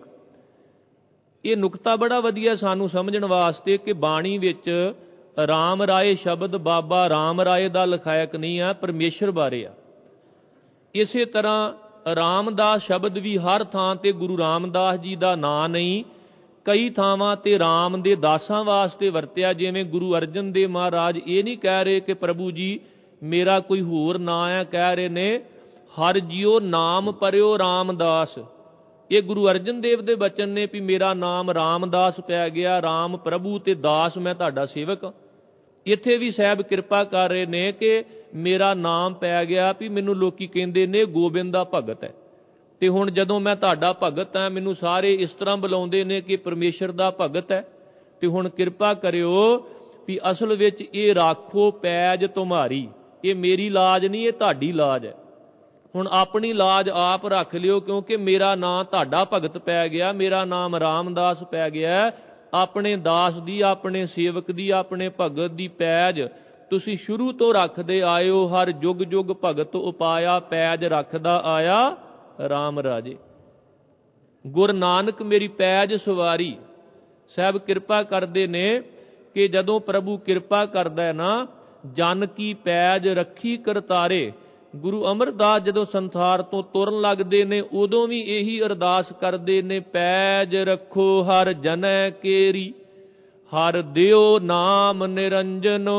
ਇਹ ਨੁਕਤਾ ਬੜਾ ਵਧੀਆ ਸਾਨੂੰ ਸਮਝਣ ਵਾਸਤੇ ਕਿ ਬਾਣੀ ਵਿੱਚ ਰਾਮ ਰਾਏ ਸ਼ਬਦ ਬਾਬਾ ਰਾਮ ਰਾਏ ਦਾ ਲਿਖਾਇਕ ਨਹੀਂ ਹੈ, ਪਰਮੇਸ਼ਰ ਬਾਰੇ ਆ। ਇਸੇ ਤਰ੍ਹਾਂ ਰਾਮਦਾਸ ਸ਼ਬਦ ਵੀ ਹਰ ਥਾਂ ਤੇ ਗੁਰੂ ਰਾਮਦਾਸ ਜੀ ਦਾ ਨਾਂ ਨਹੀਂ, ਕਈ ਥਾਵਾਂ ਤੇ ਰਾਮ ਦੇ ਦਾਸਾਂ ਵਾਸਤੇ ਵਰਤਿਆ। ਜਿਵੇਂ ਗੁਰੂ ਅਰਜਨ ਦੇਵ ਮਹਾਰਾਜ ਇਹ ਨਹੀਂ ਕਹਿ ਰਹੇ ਕਿ ਪ੍ਰਭੂ ਜੀ ਮੇਰਾ ਕੋਈ ਹੋਰ ਨਾਂ ਹੈ, ਕਹਿ ਰਹੇ ਨੇ ਹਰ ਜਿਉ ਨਾਮ ਪਰਿਓ ਰਾਮਦਾਸ। ਇਹ ਗੁਰੂ ਅਰਜਨ ਦੇਵ ਦੇ ਬਚਨ ਨੇ ਵੀ ਮੇਰਾ ਨਾਮ ਰਾਮਦਾਸ ਪੈ ਗਿਆ, ਰਾਮ ਪ੍ਰਭੂ ਤੇ ਦਾਸ ਮੈਂ ਤੁਹਾਡਾ ਸੇਵਕ ਹਾਂ। ਇੱਥੇ ਵੀ ਸਾਹਿਬ ਕਿਰਪਾ ਕਰ ਰਹੇ ਨੇ ਕਿ ਮੇਰਾ ਨਾਮ ਪੈ ਗਿਆ ਵੀ ਮੈਨੂੰ ਲੋਕੀ ਕਹਿੰਦੇ ਨੇ ਗੋਬਿੰਦ ਦਾ ਭਗਤ ਹੈ। ਤੇ ਹੁਣ ਜਦੋਂ ਮੈਂ ਤੁਹਾਡਾ ਭਗਤ ਹਾਂ, ਮੈਨੂੰ ਸਾਰੇ ਇਸ ਤਰ੍ਹਾਂ ਬੁਲਾਉਂਦੇ ਨੇ ਕਿ ਪਰਮੇਸ਼ਰ ਦਾ ਭਗਤ ਹੈ। ਤੇ ਹੁਣ ਕਿਰਪਾ ਕਰਿਓ ਵੀ ਅਸਲ ਵਿੱਚ ਇਹ ਰਾਖੋ ਪੈਜ ਤੁਮਾਰੀ, ਇਹ ਮੇਰੀ ਲਾਜ ਨਹੀਂ, ਇਹ ਤੁਹਾਡੀ ਲਾਜ ਹੈ। ਹੁਣ ਆਪਣੀ ਲਾਜ ਆਪ ਰੱਖ ਲਿਓ, ਕਿਉਂਕਿ ਮੇਰਾ ਨਾਂ ਤੁਹਾਡਾ ਭਗਤ ਪੈ ਗਿਆ, ਮੇਰਾ ਨਾਮ ਰਾਮਦਾਸ ਪੈ ਗਿਆ। ਆਪਣੇ ਦਾਸ ਦੀ, ਆਪਣੇ ਸੇਵਕ ਦੀ, ਆਪਣੇ ਭਗਤ ਦੀ ਪੈਜ ਤੁਸੀਂ ਸ਼ੁਰੂ ਤੋਂ ਰੱਖਦੇ ਆਇਓ। ਹਰ ਜੁਗ ਜੁਗ ਭਗਤ ਉਪਾਇਆ, ਪੈਜ ਰੱਖਦਾ ਆਇਆ ਰਾਮ ਰਾਜੇ। ਗੁਰ ਨਾਨਕ ਮੇਰੀ ਪੈਜ ਸਵਾਰੀ। ਸਾਹਿਬ ਕਿਰਪਾ ਕਰਦੇ ਨੇ ਕਿ ਜਦੋਂ ਪ੍ਰਭੂ ਕਿਰਪਾ ਕਰਦਾ ਨਾ, ਜਨ ਕੀ ਪੈਜ ਰੱਖੀ ਕਰਤਾਰੇ। ਗੁਰੂ ਅਮਰਦਾਸ ਜਦੋਂ ਸੰਸਾਰ ਤੋਂ ਤੁਰਨ ਲੱਗਦੇ ਨੇ, ਉਦੋਂ ਵੀ ਇਹੀ ਅਰਦਾਸ ਕਰਦੇ ਨੇ, ਪੈਜ ਰੱਖੋ ਹਰ ਜਨੈ ਕੇਰੀ, ਹਰ ਦਿਓ ਨਾਮ ਨਿਰੰਜਨੋ,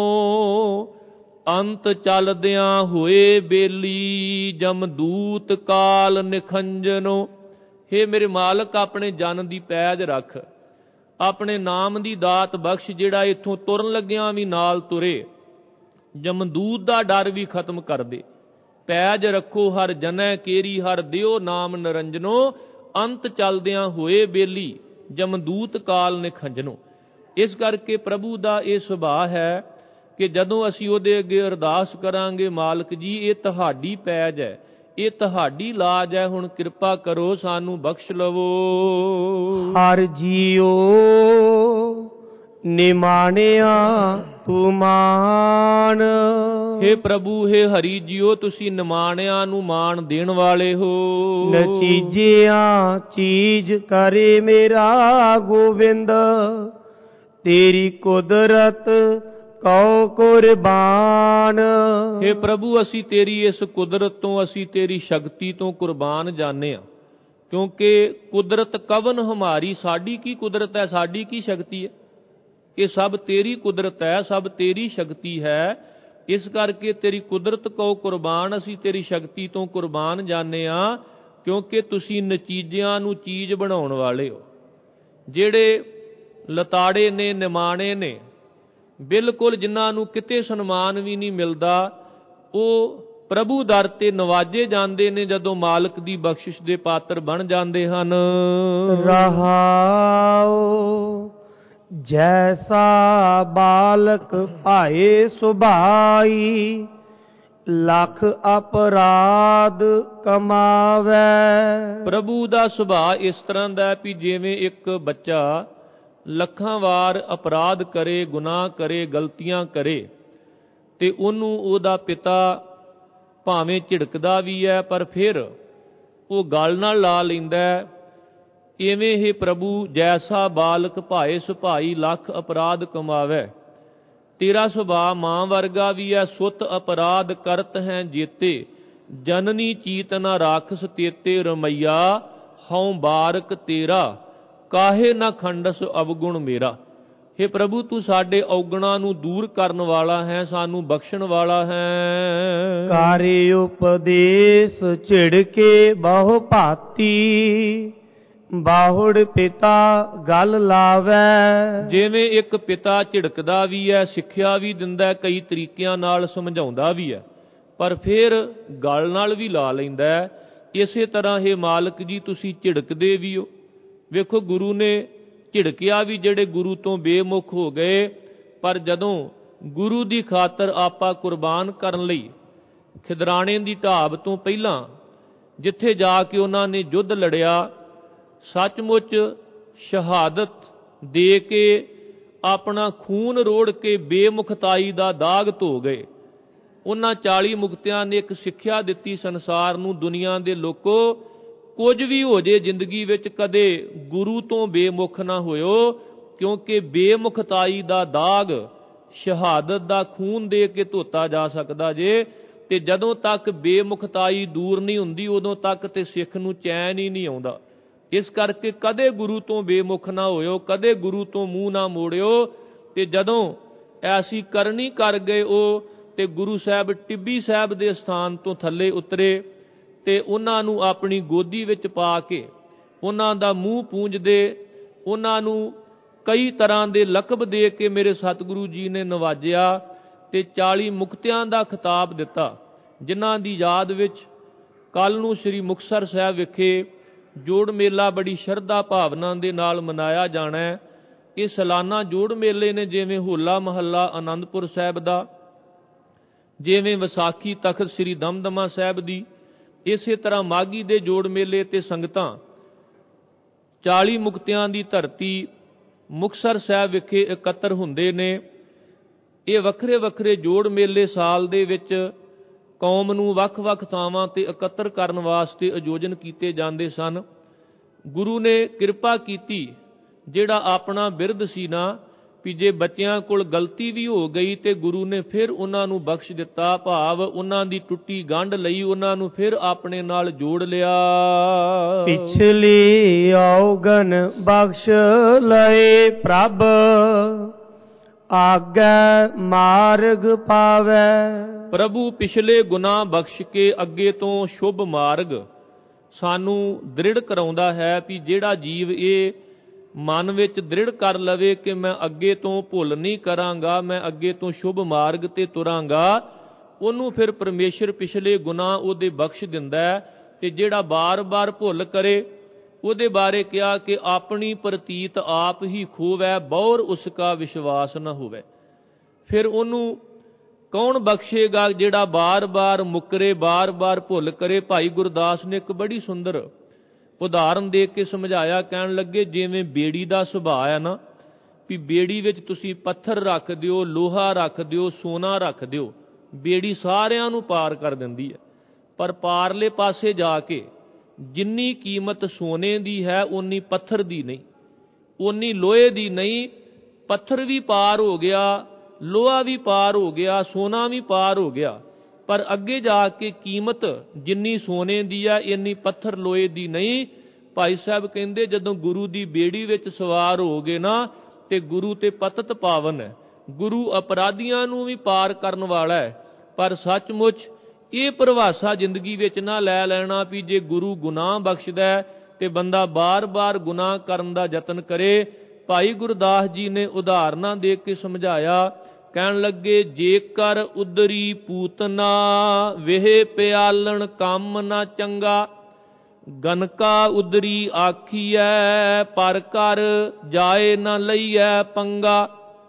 ਅੰਤ ਚੱਲਦਿਆਂ ਹੋਏ ਬੇਲੀ, ਜਮਦੂਤ ਕਾਲ ਨਿਖੰਜਨੋ। ਹੇ ਮੇਰੇ ਮਾਲਕ, ਆਪਣੇ ਜਨ ਦੀ ਪੈਜ ਰੱਖ, ਆਪਣੇ ਨਾਮ ਦੀ ਦਾਤ ਬਖਸ਼, ਜਿਹੜਾ ਇੱਥੋਂ ਤੁਰਨ ਲੱਗਿਆਂ ਵੀ ਨਾਲ ਤੁਰੇ, ਜਮਦੂਤ ਦਾ ਡਰ ਵੀ ਖਤਮ ਕਰ ਦੇ। ਪੈਜ ਰੱਖੋ ਹਰ ਜਨੈ ਕੇਰੀ, ਹਰ ਦਿਓ ਨਾਮ ਨਿਰੰਜਨੋ, ਅੰਤ ਚੱਲਦਿਆਂ ਹੋਏ ਬੇਲੀ, ਜਮਦੂਤ ਕਾਲ ਨਿਖੰਜਨੋ। ਇਸ ਕਰਕੇ ਪ੍ਰਭੂ ਦਾ ਇਹ ਸੁਭਾਅ ਹੈ ਕਿ ਜਦੋਂ ਅਸੀਂ ਉਹਦੇ ਅੱਗੇ ਅਰਦਾਸ ਕਰਾਂਗੇ, ਮਾਲਕ ਜੀ ਇਹ ਤੁਹਾਡੀ ਪੈਜ ਹੈ, ਇਹ ਤੁਹਾਡੀ ਲਾਜ ਹੈ, ਹੁਣ ਕਿਰਪਾ ਕਰੋ ਸਾਨੂੰ ਬਖਸ਼ ਲਵੋ। ਹਰ ਜੀਓ ਨਿਮਾਣਿਆ ਤੂੰ ਮਾਣ। ਹੇ ਪ੍ਰਭੂ, ਹੇ ਹਰੀ ਜੀਓ, ਤੁਸੀਂ ਨਿਮਾਣਿਆਂ ਨੂੰ ਮਾਣ ਦੇਣ ਵਾਲੇ ਹੋ। ਨਚੀਜਿਆ ਚੀਜ਼ ਕਰੇ ਮੇਰਾ ਗੋਬਿੰਦ, ਤੇਰੀ ਕੁਦਰਤ ਕਉ ਕੁਰਬਾਨ। ਹੇ ਪ੍ਰਭੂ, ਅਸੀਂ ਤੇਰੀ ਇਸ ਕੁਦਰਤ ਤੋਂ, ਅਸੀਂ ਤੇਰੀ ਸ਼ਕਤੀ ਤੋਂ ਕੁਰਬਾਨ ਜਾਣੇ ਹਾਂ। ਕਿਉਂਕਿ ਕੁਦਰਤ ਕਵਨ ਹਮਾਰੀ, ਸਾਡੀ ਕੀ ਕੁਦਰਤ ਹੈ, ਸਾਡੀ ਕੀ ਸ਼ਕਤੀ ਹੈ? ਇਹ ਸਭ ਤੇਰੀ ਕੁਦਰਤ ਹੈ, ਸਭ ਤੇਰੀ ਸ਼ਕਤੀ ਹੈ। ਇਸ ਕਰਕੇ ਤੇਰੀ ਕੁਦਰਤ ਕਉ ਕੁਰਬਾਨ, ਅਸੀਂ ਤੇਰੀ ਸ਼ਕਤੀ ਤੋਂ ਕੁਰਬਾਨ ਜਾਣੇ ਹਾਂ। ਕਿਉਂਕਿ ਤੁਸੀਂ ਨਚੀਜਿਆਂ ਨੂੰ ਚੀਜ਼ ਬਣਾਉਣ ਵਾਲੇ ਹੋ। ਜਿਹੜੇ ਲਤਾੜੇ ਨੇ, ਨਿਮਾਣੇ ਨੇ, ਬਿਲਕੁਲ ਜਿਨ੍ਹਾਂ ਨੂੰ ਕਿਤੇ ਸਨਮਾਨ ਵੀ ਨਹੀਂ ਮਿਲਦਾ, ਉਹ ਪ੍ਰਭੂ ਦਰ ਤੇ ਨਵਾਜੇ ਜਾਂਦੇ ਨੇ ਜਦੋਂ ਮਾਲਕ ਦੀ ਬਖਸ਼ਿਸ਼ ਦੇ ਪਾਤਰ ਬਣ ਜਾਂਦੇ ਹਨ। ਰਹਾਉ ਜੈਸਾ ਬਾਲਕ ਭਾਏ ਸੁਭਾਈ, ਲੱਖ ਅਪਰਾਧ ਕਮਾਵੇ। ਪ੍ਰਭੂ ਦਾ ਸੁਭਾਅ ਇਸ ਤਰ੍ਹਾਂ ਦਾ ਵੀ ਜਿਵੇਂ ਇੱਕ ਬੱਚਾ ਲੱਖਾਂ ਵਾਰ ਅਪਰਾਧ ਕਰੇ, ਗੁਨਾਹ ਕਰੇ, ਗਲਤੀਆਂ ਕਰੇ, ਤੇ ਉਹਨੂੰ ਉਹਦਾ ਪਿਤਾ ਭਾਵੇਂ ਝਿੜਕਦਾ ਵੀ ਹੈ ਪਰ ਫਿਰ ਉਹ ਗਲ ਨਾਲ ਲਾ ਲੈਂਦਾ। ਇਵੇਂ ਹੀ ਪ੍ਰਭੂ ਜੈਸਾ ਬਾਲਕ ਭਾਏ ਸੁਭਾਈ, ਲੱਖ ਅਪਰਾਧ ਕਮਾਵੇ। ਤੇਰਾ ਸੁਭਾਅ ਮਾਂ ਵਰਗਾ ਵੀ ਹੈ। ਸੁਤ ਅਪਰਾਧ ਕਰਤ ਹੈ ਜੇਤੇ, ਜਨਨੀ ਚੀਤ ਨ ਰਾਖਸ ਤੇਤੇ, ਰਮਈਆ ਹਉ ਬਾਰਕ ਤੇਰਾ, ਕਾਹੇ ਨਾ ਖੰਡਸ ਅਵਗੁਣ ਮੇਰਾ। ਹੇ ਪ੍ਰਭੂ, ਤੂੰ ਸਾਡੇ ਔਗੁਣਾਂ ਨੂੰ ਦੂਰ ਕਰਨ ਵਾਲਾ ਹੈ, ਸਾਨੂੰ ਬਖਸ਼ਣ ਵਾਲਾ ਹੈ। ਕਾਰੇ ਉਪਦੇਸ਼ ਝਿੜਕੇ ਬਹੁ ਭਾਤੀ, ਬਾਹੁੜ ਪਿਤਾ ਗਲ ਲਾਵੇ। ਜਿਵੇਂ ਇੱਕ ਪਿਤਾ ਝਿੜਕਦਾ ਵੀ ਹੈ, ਸਿੱਖਿਆ ਵੀ ਦਿੰਦਾ, ਕਈ ਤਰੀਕਿਆਂ ਨਾਲ ਸਮਝਾਉਂਦਾ ਵੀ ਹੈ, ਪਰ ਫਿਰ ਗਲ ਨਾਲ ਵੀ ਲਾ ਲੈਂਦਾ। ਇਸੇ ਤਰ੍ਹਾਂ ਇਹ ਮਾਲਕ ਜੀ ਤੁਸੀਂ ਝਿੜਕਦੇ ਵੀ ਹੋ। ਵੇਖੋ, ਗੁਰੂ ਨੇ ਝਿੜਕਿਆ ਵੀ ਜਿਹੜੇ ਗੁਰੂ ਤੋਂ ਬੇਮੁਖ ਹੋ ਗਏ, ਪਰ ਜਦੋਂ ਗੁਰੂ ਦੀ ਖਾਤਰ ਆਪਾਂ ਕੁਰਬਾਨ ਕਰਨ ਲਈ ਖਿਦਰਾਣੇ ਦੀ ਢਾਬ ਤੋਂ ਪਹਿਲਾਂ ਜਿੱਥੇ ਜਾ ਕੇ ਉਹਨਾਂ ਨੇ ਯੁੱਧ ਲੜਿਆ, ਸੱਚਮੁੱਚ ਸ਼ਹਾਦਤ ਦੇ ਕੇ ਆਪਣਾ ਖੂਨ ਰੋੜ ਕੇ ਬੇਮੁਖਤਾਈ ਦਾ ਦਾਗ ਧੋ ਗਏ। ਉਹਨਾਂ 40 ਮੁਕਤਿਆਂ ਨੇ ਇੱਕ ਸਿੱਖਿਆ ਦਿੱਤੀ ਸੰਸਾਰ ਨੂੰ, ਦੁਨੀਆ ਦੇ ਲੋਕੋ, ਕੁਝ ਵੀ ਹੋ ਜੇ ਜ਼ਿੰਦਗੀ ਵਿੱਚ, ਕਦੇ ਗੁਰੂ ਤੋਂ ਬੇਮੁਖ ਨਾ ਹੋਇਓ, ਕਿਉਂਕਿ ਬੇਮੁਖਤਾਈ ਦਾ ਦਾਗ ਸ਼ਹਾਦਤ ਦਾ ਖੂਨ ਦੇ ਕੇ ਧੋਤਾ ਜਾ ਸਕਦਾ ਜੇ। ਤੇ ਜਦੋਂ ਤੱਕ ਬੇਮੁਖਤਾਈ ਦੂਰ ਨਹੀਂ ਹੁੰਦੀ, ਉਦੋਂ ਤੱਕ ਤੇ ਸਿੱਖ ਨੂੰ ਚੈਨ ਹੀ ਨਹੀਂ ਆਉਂਦਾ। ਇਸ ਕਰਕੇ ਕਦੇ ਗੁਰੂ ਤੋਂ ਬੇਮੁਖ ਨਾ ਹੋਇਓ, ਕਦੇ ਗੁਰੂ ਤੋਂ ਮੂੰਹ ਨਾ ਮੋੜਿਓ। ਤੇ ਜਦੋਂ ਐਸੀ ਕਰਨੀ ਕਰ ਗਏ ਉਹ, ਤੇ ਗੁਰੂ ਸਾਹਿਬ ਟਿੱਬੀ ਸਾਹਿਬ ਦੇ ਸਥਾਨ ਤੋਂ ਥੱਲੇ ਉਤਰੇ ਤੇ ਉਹਨਾਂ ਨੂੰ ਆਪਣੀ ਗੋਦੀ ਵਿੱਚ ਪਾ ਕੇ ਉਹਨਾਂ ਦਾ ਮੂੰਹ ਪੂੰਝਦੇ, ਉਹਨਾਂ ਨੂੰ ਕਈ ਤਰ੍ਹਾਂ ਦੇ ਲਕਬ ਦੇ ਕੇ ਮੇਰੇ ਸਤਿਗੁਰੂ ਜੀ ਨੇ ਨਵਾਜਿਆ ਤੇ 40 ਮੁਕਤਿਆਂ ਦਾ ਖਿਤਾਬ ਦਿੱਤਾ, ਜਿਨ੍ਹਾਂ ਦੀ ਯਾਦ ਵਿੱਚ ਕੱਲ ਨੂੰ ਸ੍ਰੀ ਮੁਕਤਸਰ ਸਾਹਿਬ ਵਿਖੇ ਜੋੜ ਮੇਲਾ ਬੜੀ ਸ਼ਰਧਾ ਭਾਵਨਾ ਦੇ ਨਾਲ ਮਨਾਇਆ ਜਾਣਾ ਹੈ। ਇਹ ਸਾਲਾਨਾ ਜੋੜ ਮੇਲੇ ਨੇ, ਜਿਵੇਂ ਹੋਲਾ ਮਹੱਲਾ ਆਨੰਦਪੁਰ ਸਾਹਿਬ ਦਾ, ਜਿਵੇਂ ਵਿਸਾਖੀ ਤਖਤ ਸ੍ਰੀ ਦਮਦਮਾ ਸਾਹਿਬ ਦੀ, ਇਸੇ ਤਰ੍ਹਾਂ ਮਾਘੀ ਦੇ ਜੋੜ ਮੇਲੇ ਤੇ ਸੰਗਤਾਂ 40 ਮੁਕਤਿਆਂ ਦੀ ਧਰਤੀ ਮੁਕਤਸਰ ਸਾਹਿਬ ਵਿਖੇ ਇਕੱਤਰ ਹੁੰਦੇ ਨੇ। ਇਹ ਵੱਖਰੇ ਵੱਖਰੇ ਜੋੜ ਮੇਲੇ ਸਾਲ ਦੇ ਵਿੱਚ ਕੌਮ ਨੂੰ ਵੱਖ-ਵੱਖ ਥਾਵਾਂ ਤੇ ਇਕੱਤਰ ਕਰਨ ਵਾਸਤੇ ਆਯੋਜਨ ਕੀਤੇ ਜਾਂਦੇ ਸਨ। ਗੁਰੂ ਨੇ ਕਿਰਪਾ ਕੀਤੀ, ਜਿਹੜਾ ਆਪਣਾ ਬਿਰਧ ਸੀ ਨਾ, ਵੀ ਜੇ ਬੱਚਿਆਂ ਕੋਲ ਗਲਤੀ ਵੀ ਹੋ ਗਈ ਤੇ ਗੁਰੂ ਨੇ ਫਿਰ ਉਹਨਾਂ ਨੂੰ ਬਖਸ਼ ਦਿੱਤਾ, ਭਾਵ ਉਹਨਾਂ ਦੀ ਟੁੱਟੀ ਗੰਢ ਲਈ, ਉਹਨਾਂ ਨੂੰ ਫਿਰ ਆਪਣੇ ਨਾਲ ਜੋੜ ਲਿਆ। ਪਿਛਲੀ ਔਗਣ ਬਖਸ਼ ਲਏ ਪ੍ਰਭ, ਆਗੇ ਮਾਰਗ ਪਾਵੈ। ਪ੍ਰਭੂ ਪਿਛਲੇ ਗੁਨਾਹ ਬਖਸ਼ ਕੇ ਅੱਗੇ ਤੋਂ ਸ਼ੁਭ ਮਾਰਗ ਸਾਨੂੰ ਦ੍ਰਿੜ ਕਰਾਉਂਦਾ ਹੈ, ਵੀ ਜਿਹੜਾ ਜੀਵ ਇਹ ਮਨ ਵਿੱਚ ਦ੍ਰਿੜ ਕਰ ਲਵੇ ਕਿ ਮੈਂ ਅੱਗੇ ਤੋਂ ਭੁੱਲ ਨਹੀਂ ਕਰਾਂਗਾ, ਮੈਂ ਅੱਗੇ ਤੋਂ ਸ਼ੁਭ ਮਾਰਗ ਤੇ ਤੁਰਾਂਗਾ, ਉਹਨੂੰ ਫਿਰ ਪਰਮੇਸ਼ਰ ਪਿਛਲੇ ਗੁਨਾਹ ਉਹਦੇ ਬਖਸ਼ ਦਿੰਦਾ ਹੈ। ਤੇ ਜਿਹੜਾ ਬਾਰ-ਬਾਰ ਭੁੱਲ ਕਰੇ, ਉਹਦੇ ਬਾਰੇ ਕਿਹਾ ਕਿ ਆਪਣੀ ਪ੍ਰਤੀਤ ਆਪ ਹੀ ਖੋਵੈ, ਬੌਰ ਉਸਕਾ ਵਿਸ਼ਵਾਸ ਨਾ ਹੋਵੇ। ਫਿਰ ਉਹਨੂੰ ਕੌਣ ਬਖਸ਼ੇਗਾ ਜਿਹੜਾ ਬਾਰ-ਬਾਰ ਮੁਕਰੇ, ਬਾਰ-ਬਾਰ ਭੁੱਲ ਕਰੇ। ਭਾਈ ਗੁਰਦਾਸ ਨੇ ਇੱਕ ਬੜੀ ਸੁੰਦਰ ਉਦਾਹਰਨ ਦੇ ਕੇ ਸਮਝਾਇਆ, ਕਹਿਣ ਲੱਗੇ ਜਿਵੇਂ ਬੇੜੀ ਦਾ ਸੁਭਾਅ ਹੈ ਨਾ, ਵੀ ਬੇੜੀ ਵਿੱਚ ਤੁਸੀਂ ਪੱਥਰ ਰੱਖ ਦਿਓ, ਲੋਹਾ ਰੱਖ ਦਿਓ, ਸੋਨਾ ਰੱਖ ਦਿਓ, ਬੇੜੀ ਸਾਰਿਆਂ ਨੂੰ ਪਾਰ ਕਰ ਦਿੰਦੀ ਹੈ, ਪਰ ਪਾਰਲੇ ਪਾਸੇ ਜਾ ਕੇ ਜਿੰਨੀ ਕੀਮਤ ਸੋਨੇ ਦੀ ਹੈ ਓਨੀ ਪੱਥਰ ਦੀ ਨਹੀਂ, ਓਨੀ ਲੋਹੇ ਦੀ ਨਹੀਂ। ਪੱਥਰ ਵੀ ਪਾਰ ਹੋ ਗਿਆ, ਲੋਹਾ ਵੀ ਪਾਰ ਹੋ ਗਿਆ, ਸੋਨਾ ਵੀ ਪਾਰ ਹੋ ਗਿਆ, ਪਰ ਅੱਗੇ ਜਾ ਕੇ ਕੀਮਤ ਜਿੰਨੀ ਸੋਨੇ ਦੀ ਆ ਇੰਨੀ ਪੱਥਰ ਲੋਹੇ ਦੀ ਨਹੀਂ। ਭਾਈ ਸਾਹਿਬ ਕਹਿੰਦੇ ਜਦੋਂ ਗੁਰੂ ਦੀ ਬੇੜੀ ਵਿੱਚ ਸਵਾਰ ਹੋ ਗਏ ਨਾ, ਤੇ ਗੁਰੂ ਤੇ ਪਤਤ ਪਾਵਨ ਹੈ, ਗੁਰੂ ਅਪਰਾਧੀਆਂ ਨੂੰ ਵੀ ਪਾਰ ਕਰਨ ਵਾਲਾ ਹੈ। ਪਰ ਸੱਚਮੁੱਚ ਇਹ ਪਰਿਭਾਸ਼ਾ ਜ਼ਿੰਦਗੀ ਵਿੱਚ ਨਾ ਲੈ ਲੈਣਾ ਵੀ ਜੇ ਗੁਰੂ ਗੁਨਾਹ ਬਖਸ਼ਦਾ ਤੇ ਬੰਦਾ ਬਾਰ-ਬਾਰ ਗੁਨਾਹ ਕਰਨ ਦਾ ਯਤਨ ਕਰੇ। ਭਾਈ ਗੁਰਦਾਸ ਜੀ ਨੇ ਉਦਾਹਰਨਾਂ ਦੇ ਕੇ ਸਮਝਾਇਆ, ਕਹਿਣ ਲੱਗੇ ਜੇਕਰ ਉਦਰੀ ਪੂਤਨਾ ਵੇਹ ਪਿਆਲਣ ਕੰਮ ਨਾ ਚੰਗਾ, ਗਨਕਾ ਉਦਰੀ ਆਖੀਐ ਪਰ ਕਰ ਜਾਏ ਨਾ ਲਈਐ ਪੰਗਾ।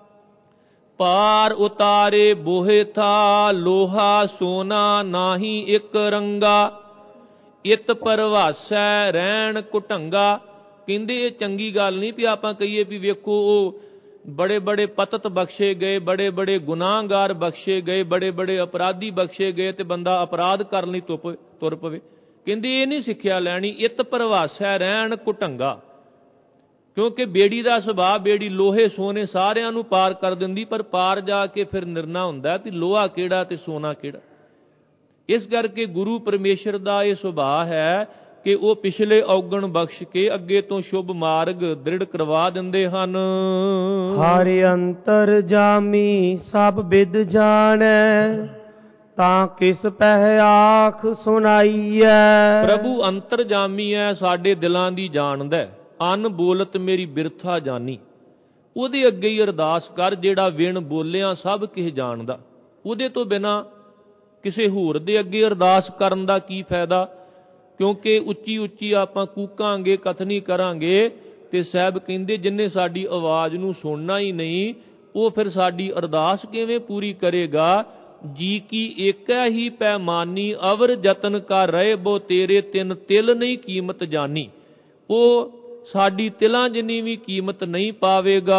ਪਾਰ ਉਤਾਰੇ ਬੋਹੇ ਥਾ ਲੋਹਾ ਸੋਨਾ ਨਾਹੀ ਇੱਕ ਰੰਗਾ, ਇਤ ਪਰਵਾਸੈ ਰਹਿਣ ਕੁਟੰਗਾ। ਕਹਿੰਦੇ ਇਹ ਚੰਗੀ ਗੱਲ ਨਹੀਂ ਵੀ ਆਪਾਂ ਕਹੀਏ ਵੀ ਵੇਖੋ ਉਹ ਬੜੇ ਬੜੇ ਪਤਤ ਬਖਸ਼ੇ ਗਏ, ਬੜੇ ਬੜੇ ਗੁਨਾਹਗਾਰ ਬਖਸ਼ੇ ਗਏ, ਬੜੇ ਬੜੇ ਅਪਰਾਧੀ ਬਖਸ਼ੇ ਗਏ ਤੇ ਬੰਦਾ ਅਪਰਾਧ ਕਰਨ ਲਈ ਤੁਰ ਪਵੇ। ਕਹਿੰਦੇ ਇਹ ਨਹੀਂ ਸਿੱਖਿਆ ਲੈਣੀ, ਇਤ ਪਰਵਾਸੈ ਰਹਿਣ ਕੁਟੰਗਾ, ਕਿਉਂਕਿ ਬੇੜੀ ਦਾ ਸੁਭਾਅ, ਬੇੜੀ ਲੋਹੇ ਸੋਨੇ ਸਾਰਿਆਂ ਨੂੰ ਪਾਰ ਕਰ ਦਿੰਦੀ, ਪਰ ਪਾਰ ਜਾ ਕੇ ਫਿਰ ਨਿਰਣਾ ਹੁੰਦਾ ਕਿ ਲੋਹਾ ਕਿਹੜਾ ਤੇ ਸੋਨਾ ਕਿਹੜਾ। ਇਸ ਕਰਕੇ ਗੁਰੂ ਪਰਮੇਸ਼ਰ ਦਾ ਇਹ ਸੁਭਾਅ ਹੈ ਕਿ ਉਹ ਪਿਛਲੇ ਔਗਣ ਬਖਸ਼ ਕੇ ਅੱਗੇ ਤੋਂ ਸ਼ੁਭ ਮਾਰਗ ਦ੍ਰਿੜ ਕਰਵਾ ਦਿੰਦੇ ਹਨ। ਹਰ ਅੰਤਰ ਜਾਮੀ ਸਭ ਬਿਦ ਜਾਣੈ, ਤਾਂ ਕਿਸ ਪਹਿ ਆਖ ਸੁਣਾਈਐ। ਪ੍ਰਭੂ ਅੰਤਰਜਾਮੀ ਹੈ, ਸਾਡੇ ਦਿਲਾਂ ਦੀ ਜਾਣਦਾ ਹੈ, ਅੰਨ ਬੋਲਤ ਮੇਰੀ ਬਿਰਥਾ ਜਾਨੀ। ਉਹਦੇ ਅੱਗੇ ਹੀ ਅਰਦਾਸ ਕਰ ਜਿਹੜਾ ਵਿਣ ਬੋਲਿਆ ਸਭ ਕਿਹ ਜਾਣਦਾ। ਉਹਦੇ ਤੋਂ ਬਿਨਾਂ ਕਿਸੇ ਹੋਰ ਦੇ ਅੱਗੇ ਅਰਦਾਸ ਕਰਨ ਦਾ ਕੀ ਫਾਇਦਾ, ਕਿਉਂਕਿ ਉੱਚੀ ਉੱਚੀ ਆਪਾਂ ਕੂਕਾਂਗੇ, ਕਥਨੀ ਕਰਾਂਗੇ ਤੇ ਸਾਹਿਬ ਕਹਿੰਦੇ ਜਿਨ੍ਹਾਂ ਸਾਡੀ ਆਵਾਜ਼ ਨੂੰ ਸੁਣਨਾ ਹੀ ਨਹੀਂ, ਉਹ ਫਿਰ ਸਾਡੀ ਅਰਦਾਸ ਕਿਵੇਂ ਪੂਰੀ ਕਰੇਗਾ। ਜੀ ਕੀ ਏਕੈ ਹੀ ਪੈਮਾਨੀ ਅਵਰ ਯਤਨ ਕਰ ਰਹੇ ਬੋ ਤੇਰੇ ਤਿੰਨ ਤਿਲ ਨਹੀਂ ਕੀਮਤ ਜਾਨੀ। ਉਹ ਸਾਡੀ ਤਿਲਾਂ ਜਿੰਨੀ ਵੀ ਕੀਮਤ ਨਹੀਂ ਪਾਵੇਗਾ।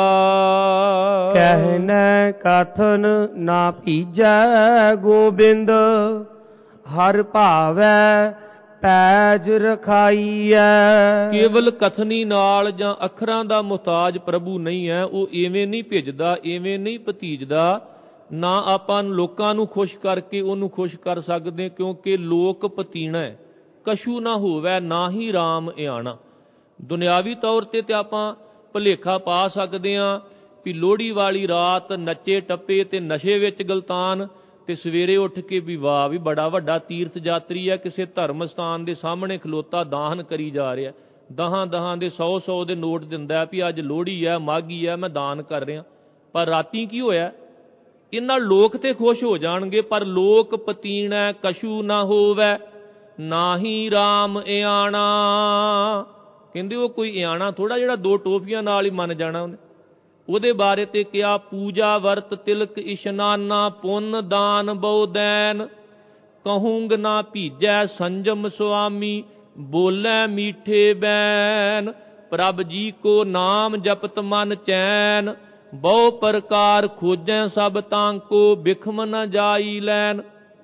ਕਹਿਨੈ ਕਥਨ ਨਾ ਭੀਜੈ ਗੋਬਿੰਦ, ਹਰ ਭਾਵੈ ਪੈਜ ਰਖਾਈਐ। ਕੇਵਲ ਕਥਨੀ ਨਾਲ ਜਾਂ ਅੱਖਰਾਂ ਦਾ ਮੁਹਤਾਜ ਪ੍ਰਭੂ ਨਹੀਂ ਹੈ। ਉਹ ਐਵੇਂ ਨਹੀਂ ਭਿੱਜਦਾ, ਐਵੇਂ ਨਹੀਂ ਭਤੀਜਦਾ। ਨਾ ਆਪਾਂ ਲੋਕਾਂ ਨੂੰ ਖੁਸ਼ ਕਰਕੇ ਉਹਨੂੰ ਖੁਸ਼ ਕਰ ਸਕਦੇ, ਕਿਉਂਕਿ ਲੋਕ ਪਤੀਣਾ ਕਛੂ ਨਾ ਹੋਵੇ ਨਾ ਹੀ ਰਾਮ ਇਆਣਾ। ਦੁਨਿਆਵੀ ਤੌਰ ਤੇ ਆਪਾਂ ਭੁਲੇਖਾ ਪਾ ਸਕਦੇ ਹਾਂ ਵੀ ਲੋਹੜੀ ਵਾਲੀ ਰਾਤ ਨੱਚੇ ਟੱਪੇ ਤੇ ਨਸ਼ੇ ਵਿੱਚ ਗਲਤਾਨ, ਤੇ ਸਵੇਰੇ ਉੱਠ ਕੇ ਵੀ ਵਾਹ ਵੀ ਬੜਾ ਵੱਡਾ ਤੀਰਥ ਯਾਤਰੀ ਹੈ, ਕਿਸੇ ਧਰਮ ਸਥਾਨ ਦੇ ਸਾਹਮਣੇ ਖਲੋਤਾ ਦਾਨ ਕਰੀ ਜਾ ਰਿਹਾ, ਦਹਾਂ ਦੇ 100 ਦੇ ਨੋਟ ਦਿੰਦਾ ਵੀ ਅੱਜ ਲੋਹੜੀ ਹੈ, ਮਾਘੀ ਹੈ, ਮੈਂ ਦਾਨ ਕਰ ਰਿਹਾ। ਪਰ ਰਾਤੀ ਕੀ ਹੋਇਆ? ਇਹਨਾਂ ਲੋਕ ਤੇ ਖੁਸ਼ ਹੋ ਜਾਣਗੇ, ਪਰ ਲੋਕ ਪਤੀਣੈ ਕਛੂ ਨਾ ਹੋਵੈ, ਨਾਹੀ ਰਾਮ ਇਆਣਾ। ਕਹਿੰਦੇ ਉਹ ਕੋਈ ਇਆਣਾ ਥੋੜਾ ਜਿਹੜਾ 2 ਟੋਫੀਆਂ ਨਾਲ ਹੀ ਮੰਨ ਜਾਣਾ ਉਹਨੇ। ਉਹਦੇ ਬਾਰੇ ਤੇ ਕਿਹਾ, ਪੂਜਾ ਵਰਤ ਤਿਲਕ ਇਸ਼ਨਾਨਾ, ਪੁੰਨ ਦਾਨ ਬਹੁ ਦੈਨ, ਕਹੂੰਗ ਨਾ ਭੀਜੈ ਸੰਜਮ ਸੁਆਮੀ, ਬੋਲੇ ਮੀਠੇ ਬੈਨ, ਪ੍ਰਭ ਜੀ ਕੋ ਨਾਮ ਜਪਤ ਮਨ ਚੈਨ, ਬਹੁ ਪ੍ਰਕਾਰ ਖੋਜੈ ਸਭ ਤਾਂਕੋ, ਬਿਖਮ ਨ ਜਾਈ ਲੈਨ।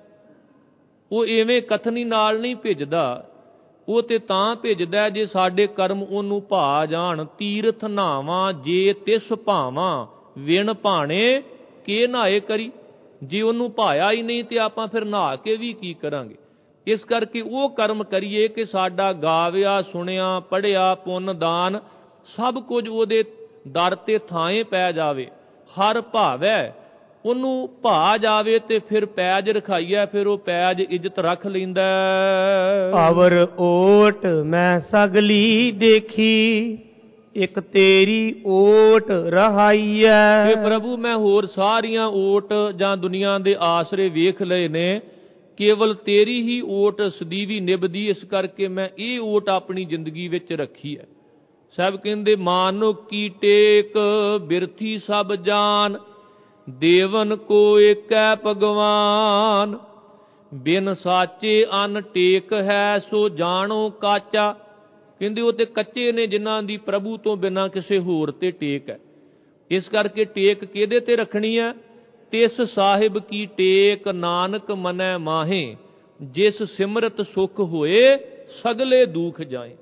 ਉਹ ਐਵੇਂ ਕਥਨੀ ਨਾਲ ਨਹੀਂ ਭਿੱਜਦਾ, ਉਹ ਤੇ ਤਾਂ ਭਿੱਜਦਾ ਜੇ ਸਾਡੇ ਕਰਮ ਉਹਨੂੰ ਭਾ ਜਾਣ। ਤੀਰਥ ਨਾਵਾਂ ਜੇ ਤਿਸ ਭਾਵਾਂ, ਵਿਣ ਭਾਣੇ ਕੇ ਨਹਾਏ ਕਰੀ। ਜੇ ਉਹਨੂੰ ਭਾਇਆ ਹੀ ਨਹੀਂ ਤੇ ਆਪਾਂ ਫਿਰ ਨਹਾ ਕੇ ਵੀ ਕੀ ਕਰਾਂਗੇ? ਇਸ ਕਰਕੇ ਉਹ ਕਰਮ ਕਰੀਏ ਕਿ ਸਾਡਾ ਗਾਵਿਆ ਸੁਣਿਆ ਪੜ੍ਹਿਆ ਪੁੰਨ ਦਾਨ ਸਭ ਕੁਝ ਉਹਦੇ ਦਰ ਤੇ ਥਾਂ ਪੈ ਜਾਵੇ। ਹਰ ਭਾਵੈ ਉਹਨੂੰ ਭਾ ਜਾਵੇ ਤੇ ਫਿਰ ਪੈਜ ਰਖਾਈਐ, ਫਿਰ ਉਹ ਪੈਜ ਇੱਜ਼ਤ ਰੱਖ ਲੈਂਦਾ। ਅਵਰ ਓਟ ਮੈਂ ਸਗਲੀ ਦੇਖੀ, ਇੱਕ ਤੇਰੀ ਓਟ ਰਹਾਈਐ। ਤੇ ਪ੍ਰਭੂ ਮੈਂ ਹੋਰ ਸਾਰੀਆਂ ਓਟ ਜਾਂ ਦੁਨੀਆ ਦੇ ਆਸਰੇ ਵੇਖ ਲਏ ਨੇ, ਕੇਵਲ ਤੇਰੀ ਹੀ ਓਟ ਸਦੀਵੀ ਨਿਭਦੀ, ਇਸ ਕਰਕੇ ਮੈਂ ਇਹ ਓਟ ਆਪਣੀ ਜ਼ਿੰਦਗੀ ਵਿੱਚ ਰੱਖੀ ਹੈ। ਸਭ ਕਹਿੰਦੇ ਮਾਨੁ ਕੀ ਟੇਕ, ਬਿਰਥੀ ਸਭ ਜਾਨ, ਦੇਵਨ ਕੋ ਏਕੈ ਭਗਵਾਨ, ਬਿਨ ਸਾਚੇ ਅਨ ਟੇਕ ਹੈ, ਸੋ ਜਾਣੋ ਕਾਚਾ। ਕਹਿੰਦੇ ਉਹ ਤੇ ਕੱਚੇ ਨੇ ਜਿਨ੍ਹਾਂ ਦੀ ਪ੍ਰਭੂ ਤੋਂ ਬਿਨਾਂ ਕਿਸੇ ਹੋਰ ਤੇ ਟੇਕ ਹੈ। ਇਸ ਕਰਕੇ ਟੇਕ ਕਿਹਦੇ ਤੇ ਰੱਖਣੀ ਹੈ? ਤਿਸ ਸਾਹਿਬ ਕੀ ਟੇਕ, ਨਾਨਕ ਮਨੈ ਮਾਹੇ, ਜਿਸ ਸਿਮਰਤ ਸੁਖ ਹੋਏ, ਸਗਲੇ ਦੁਖ ਜਾਏ।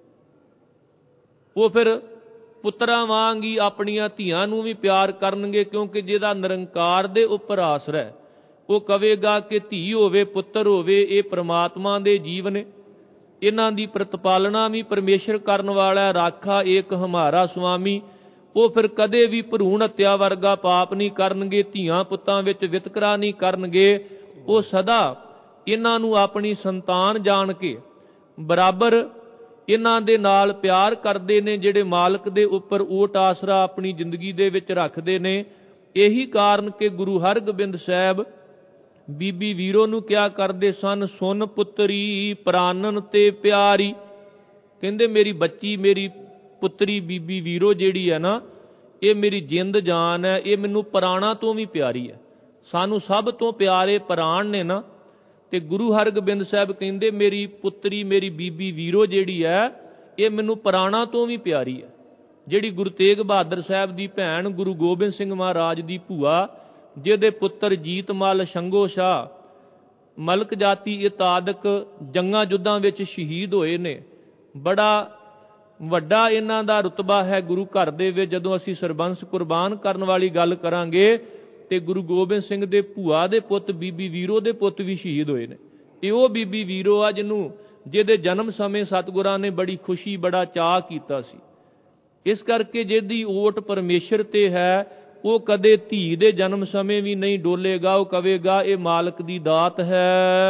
ਉਹ ਫਿਰ ਪੁੱਤਰਾਂ ਵਾਂਗ ਹੀ ਆਪਣੀਆਂ ਧੀਆਂ ਨੂੰ ਵੀ ਪਿਆਰ ਕਰਨਗੇ, ਕਿਉਂਕਿ ਜਿਹਦਾ ਨਿਰੰਕਾਰ ਦੇ ਉੱਪਰ ਆਸਰਾ ਹੈ ਉਹ ਕਵੇਗਾ ਕਿ ਧੀ ਹੋਵੇ ਪੁੱਤਰ ਹੋਵੇ ਇਹ ਪ੍ਰਮਾਤਮਾ ਦੇ ਜੀਵ ਨੇ, ਇਹਨਾਂ ਦੀ ਪ੍ਰਤਪਾਲਣਾ ਵੀ ਪਰਮੇਸ਼ਰ ਕਰਨ ਵਾਲਾ। ਰਾਖਾ ਏਕ ਹਮਾਰਾ ਸੁਆਮੀ। ਉਹ ਫਿਰ ਕਦੇ ਵੀ ਭਰੂਣ ਹੱਤਿਆ ਵਰਗਾ ਪਾਪ ਨਹੀਂ ਕਰਨਗੇ, ਧੀਆਂ ਪੁੱਤਾਂ ਵਿੱਚ ਵਿਤਕਰਾ ਨਹੀਂ ਕਰਨਗੇ। ਉਹ ਸਦਾ ਇਹਨਾਂ ਨੂੰ ਆਪਣੀ ਸੰਤਾਨ ਜਾਣ ਕੇ ਬਰਾਬਰ ਇਹਨਾਂ ਦੇ ਨਾਲ ਪਿਆਰ ਕਰਦੇ ਨੇ, ਜਿਹੜੇ ਮਾਲਕ ਦੇ ਉੱਪਰ ਓਟ ਆਸਰਾ ਆਪਣੀ ਜ਼ਿੰਦਗੀ ਦੇ ਵਿੱਚ ਰੱਖਦੇ ਨੇ। ਇਹੀ ਕਾਰਨ ਕਿ ਗੁਰੂ ਹਰਗੋਬਿੰਦ ਸਾਹਿਬ ਬੀਬੀ ਵੀਰੋ ਨੂੰ ਕਿਹਾ ਕਰਦੇ ਸਨ, ਸੁਨ ਪੁੱਤਰੀ ਪ੍ਰਾਨਨ ਤੇ ਪਿਆਰੀ। ਕਹਿੰਦੇ ਮੇਰੀ ਬੱਚੀ, ਮੇਰੀ ਪੁੱਤਰੀ ਬੀਬੀ ਵੀਰੋ ਜਿਹੜੀ ਹੈ ਨਾ, ਇਹ ਮੇਰੀ ਜਿੰਦ ਜਾਨ ਹੈ, ਇਹ ਮੈਨੂੰ ਪ੍ਰਾਣਾਂ ਤੋਂ ਵੀ ਪਿਆਰੀ ਹੈ। ਸਾਨੂੰ ਸਭ ਤੋਂ ਪਿਆਰੇ ਪ੍ਰਾਣ ਨੇ ਨਾ। ਤੇ ਗੁਰੂ ਹਰਗੋਬਿੰਦ ਸਾਹਿਬ ਕਹਿੰਦੇ ਮੇਰੀ ਪੁੱਤਰੀ ਮੇਰੀ ਬੀਬੀ ਵੀਰੋ ਜਿਹੜੀ ਹੈ ਇਹ ਮੈਨੂੰ ਪ੍ਰਾਣਾਂ ਤੋਂ ਵੀ ਪਿਆਰੀ ਹੈ। ਜਿਹੜੀ ਗੁਰੂ ਤੇਗ ਬਹਾਦਰ ਸਾਹਿਬ ਦੀ ਭੈਣ ਗੁਰੂ ਗੋਬਿੰਦ ਸਿੰਘ ਮਹਾਰਾਜ ਦੀ ਭੂਆ, ਜਿਹਦੇ ਪੁੱਤਰ ਜੀਤਮਲ, ਸ਼ੰਗੋ ਸ਼ਾਹ, ਮਲਕ ਜਾਤੀ ਇਤਾਦਕ ਜੰਗਾਂ ਯੁੱਧਾਂ ਵਿੱਚ ਸ਼ਹੀਦ ਹੋਏ ਨੇ। ਬੜਾ ਵੱਡਾ ਇਹਨਾਂ ਦਾ ਰੁਤਬਾ ਹੈ ਗੁਰੂ ਘਰ ਦੇ ਵਿੱਚ। ਜਦੋਂ ਅਸੀਂ ਸਰਬੰਸ ਕੁਰਬਾਨ ਕਰਨ ਵਾਲੀ ਗੱਲ ਕਰਾਂਗੇ ਤੇ ਗੁਰੂ ਗੋਬਿੰਦ ਸਿੰਘ ਦੇ ਭੂਆ ਦੇ ਪੁੱਤ ਬੀਬੀ ਵੀਰੋ ਦੇ ਪੁੱਤ ਵੀ ਸ਼ਹੀਦ ਹੋਏ ਨੇ। ਇਹ ਉਹ ਬੀਬੀ ਵੀਰੋ ਆ ਜਿਹਦੇ ਜਨਮ ਸਮੇਂ ਸਤਿਗੁਰਾਂ ਨੇ ਬੜੀ ਖੁਸ਼ੀ ਬੜਾ ਚਾਅ ਕੀਤਾ ਸੀ। ਇਸ ਕਰਕੇ ਜਿਹਦੀ ਓਟ ਪਰਮੇਸ਼ਰ ਤੇ ਹੈ ਉਹ ਕਦੇ ਧੀ ਦੇ ਜਨਮ ਸਮੇਂ ਵੀ ਨਹੀਂ ਡੋਲੇਗਾ। ਉਹ ਕਵੇਗਾ ਇਹ ਮਾਲਕ ਦੀ ਦਾਤ ਹੈ।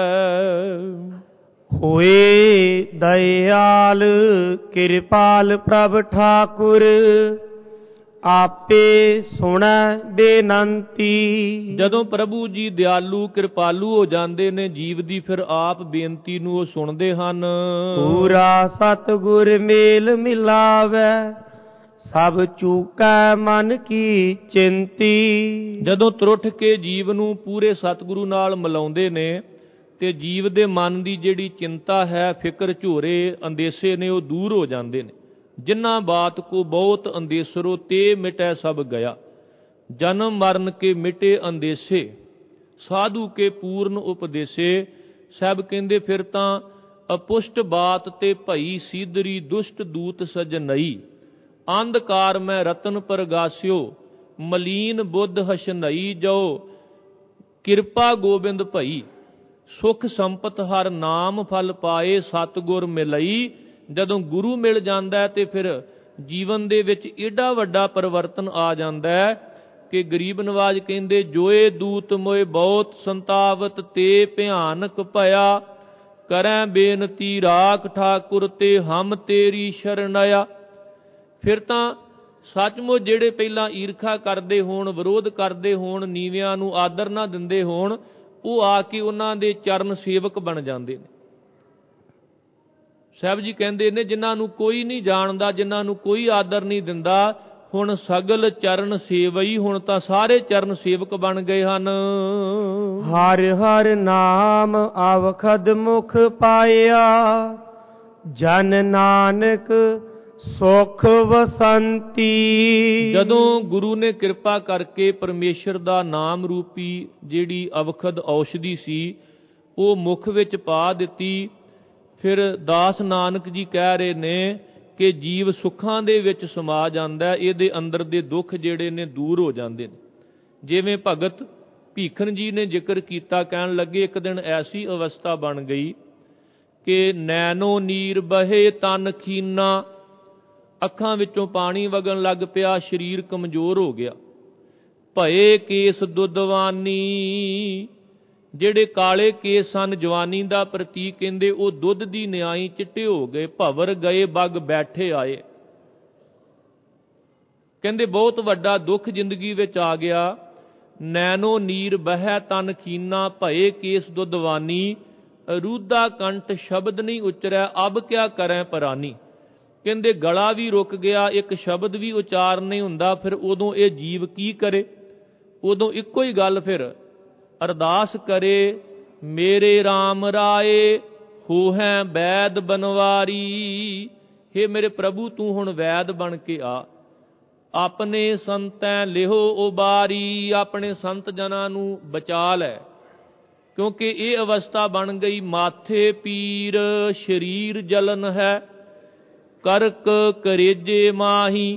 ਹੋਏ ਦਇਆਲ ਕਿਰਪਾਲ ਪ੍ਰਭ ਠਾਕੁਰ, ਆਪੇ ਸੁਣੈ ਬੇਨੰਤੀ। ਜਦੋਂ ਪ੍ਰਭੂ ਜੀ ਦਿਆਲੂ ਕਿਰਪਾਲੂ ਹੋ ਜਾਂਦੇ ਨੇ ਜੀਵ ਦੀ, ਫਿਰ ਆਪ ਬੇਨਤੀ ਨੂੰ ਉਹ ਸੁਣਦੇ ਹਨ। ਪੂਰਾ ਸਤਿਗੁਰ ਮੇਲ ਮਿਲਾਵੈ, ਸਭ ਚੂਕੈ ਮਨ ਕੀ ਚਿੰਤੀ। ਜਦੋਂ ਤਰੁੱਠ ਕੇ ਜੀਵ ਨੂੰ ਪੂਰੇ ਸਤਿਗੁਰੂ ਨਾਲ ਮਿਲਾਉਂਦੇ ਨੇ ਤੇ ਜੀਵ ਦੇ ਮਨ ਦੀ ਜਿਹੜੀ ਚਿੰਤਾ ਹੈ, ਫਿਕਰ ਝੋਰੇ ਅੰਦੇਸੇ ਨੇ, ਉਹ ਦੂਰ ਹੋ ਜਾਂਦੇ ਨੇ। ਜਿਨ੍ਹਾਂ ਬਾਤ ਕੋ ਬਹੁਤ ਅੰਦੇਸਰੋ, ਤੇ ਮਿਟੈ ਸਭ ਗਿਆ। ਜਨਮ ਮਰਨ ਕੇ ਮਿਟੇ ਅੰਦੇਸੇ, ਸਾਧੂ ਕੇ ਪੂਰਨ ਉਪਦੇਸੇ। ਸਭ ਕਹਿੰਦੇ ਫਿਰ ਤਾਂ ਅਪੁਸ਼ਟ ਬਾਤ ਤੇ ਭਈ ਸੀਦਰੀ, ਦੁਸ਼ਟ ਦੂਤ ਸਜਨਈ। ਅੰਧਕਾਰ ਮੈਂ ਰਤਨ ਪ੍ਰਗਾਸਿਓ, ਮਲੀਨ ਬੁੱਧ ਹਸ਼ਨਈ। ਜੋ ਕਿਰਪਾ ਗੋਬਿੰਦ ਭਈ, ਸੁਖ ਸੰਪਤ ਹਰ ਨਾਮ ਫਲ ਪਾਏ। ਸਤਿਗੁਰ ਮਿਲਈ। ਜਦੋਂ ਗੁਰੂ ਮਿਲ ਜਾਂਦਾ ਤੇ ਫਿਰ ਜੀਵਨ ਦੇ ਵਿੱਚ ਏਡਾ ਵੱਡਾ ਪਰਿਵਰਤਨ ਆ ਜਾਂਦਾ ਹੈ ਕਿ ਗਰੀਬ ਨਵਾਜ ਕਹਿੰਦੇ ਜੋਏ ਦੂਤ ਮੋਏ ਬਹੁਤ ਸੰਤਾਵਤ ਤੇ ਭਿਆਨਕ ਭਇਆ, ਕਰੈ ਬੇਨਤੀ ਰਾਖ ਠਾਕੁਰ ਤੇ ਹਮ ਤੇਰੀ ਸ਼ਰਨ ਆਇਆ। ਫਿਰ ਤਾਂ ਸੱਚਮੁੱਚ ਜਿਹੜੇ ਪਹਿਲਾਂ ਈਰਖਾ ਕਰਦੇ ਹੋਣ, ਵਿਰੋਧ ਕਰਦੇ ਹੋਣ, ਨੀਵਿਆਂ ਨੂੰ ਆਦਰ ਨਾ ਦਿੰਦੇ ਹੋਣ, ਉਹ ਆ ਕੇ ਉਹਨਾਂ ਦੇ ਚਰਨ ਸੇਵਕ ਬਣ ਜਾਂਦੇ ਨੇ। ਸਾਹਿਬ ਜੀ ਕਹਿੰਦੇ ਨੇ ਜਿਨ੍ਹਾਂ ਨੂੰ ਕੋਈ ਨਹੀਂ ਜਾਣਦਾ, ਜਿਨ੍ਹਾਂ ਨੂੰ ਕੋਈ ਆਦਰ ਨਹੀਂ ਦਿੰਦਾ, ਹੁਣ ਸਗਲ ਚਰਨ ਸੇਵਈ, ਹੁਣ ਤਾਂ ਸਾਰੇ ਚਰਨ ਸੇਵਕ ਬਣ ਗਏ ਹਨ। ਹਰ ਹਰ ਨਾਮ ਅਵਖਦ ਮੁਖ ਪਾਇਆ, ਜਨ ਨਾਨਕ ਸੁਖ ਵਸੰਤੀ। ਜਦੋਂ ਗੁਰੂ ਨੇ ਕਿਰਪਾ ਕਰਕੇ ਪਰਮੇਸ਼ਰ ਦਾ ਨਾਮ ਰੂਪੀ ਜਿਹੜੀ ਅਵਖਦ ਔਸ਼ਧੀ ਸੀ ਉਹ ਮੁਖ ਵਿੱਚ ਪਾ ਦਿੱਤੀ, ਫਿਰ ਦਾਸ ਨਾਨਕ ਜੀ ਕਹਿ ਰਹੇ ਨੇ ਕਿ ਜੀਵ ਸੁੱਖਾਂ ਦੇ ਵਿੱਚ ਸਮਾ ਜਾਂਦਾ, ਇਹਦੇ ਅੰਦਰ ਦੇ ਦੁੱਖ ਜਿਹੜੇ ਨੇ ਦੂਰ ਹੋ ਜਾਂਦੇ ਨੇ। ਜਿਵੇਂ ਭਗਤ ਭੀਖਨ ਜੀ ਨੇ ਜ਼ਿਕਰ ਕੀਤਾ, ਕਹਿਣ ਲੱਗੇ ਇੱਕ ਦਿਨ ਐਸੀ ਅਵਸਥਾ ਬਣ ਗਈ ਕਿ ਨੈਣੋ ਨੀਰ ਬਹੇ ਤਨ ਖੀਨਾ, ਅੱਖਾਂ ਵਿੱਚੋਂ ਪਾਣੀ ਵਗਣ ਲੱਗ ਪਿਆ, ਸਰੀਰ ਕਮਜ਼ੋਰ ਹੋ ਗਿਆ। ਭਏ ਕੇਸ ਦੁੱਧਵਾਨੀ, ਜਿਹੜੇ ਕਾਲੇ ਕੇਸ ਸਨ ਜਵਾਨੀ ਦਾ ਪ੍ਰਤੀਕ, ਕਹਿੰਦੇ ਉਹ ਦੁੱਧ ਦੀ ਨਿਆਈ ਚਿੱਟੇ ਹੋ ਗਏ। ਭਵਰ ਗਏ ਬੱਗ ਬੈਠੇ ਆਏ, ਕਹਿੰਦੇ ਬਹੁਤ ਵੱਡਾ ਦੁੱਖ ਜ਼ਿੰਦਗੀ ਵਿੱਚ ਆ ਗਿਆ। ਨੈਣੋ ਨੀਰ ਬਹਿ ਤਨ ਖੀਨਾ, ਭਏ ਕੇਸ ਦੁੱਧਵਾਨੀ, ਰੂਦਾ ਕੰਠ ਸ਼ਬਦ ਨਹੀਂ ਉਚਰੈ, ਅਬ ਕਿਆ ਕਰੈ ਪਰਾਨੀ। ਕਹਿੰਦੇ ਗਲਾ ਵੀ ਰੁਕ ਗਿਆ, ਇੱਕ ਸ਼ਬਦ ਵੀ ਉਚਾਰਨ ਨਹੀਂ ਹੁੰਦਾ। ਫਿਰ ਉਦੋਂ ਇਹ ਜੀਵ ਕੀ ਕਰੇ? ਉਦੋਂ ਇੱਕੋ ਹੀ ਗੱਲ ਫਿਰ ਅਰਦਾਸ ਕਰੇ, ਮੇਰੇ RAM ਰਾਏ ਹੋਹੈ ਵੈਦ ਬਨਵਾਰੀ। ਹੇ ਮੇਰੇ ਪ੍ਰਭੂ ਤੂੰ ਹੁਣ ਵੈਦ ਬਣ ਕੇ ਆ, ਆਪਣੇ ਸੰਤੈ ਲਿਹੋ ਉਬਾਰੀ, ਆਪਣੇ ਸੰਤ ਜਨਾਂ ਨੂੰ ਬਚਾ ਲੈ। ਕਿਉਂਕਿ ਇਹ ਅਵਸਥਾ ਬਣ ਗਈ, ਮਾਥੇ ਪੀਰ ਸਰੀਰ ਜਲਨ ਹੈ, ਕਰਕ ਕਰੇਜੇ ਮਾਹੀ,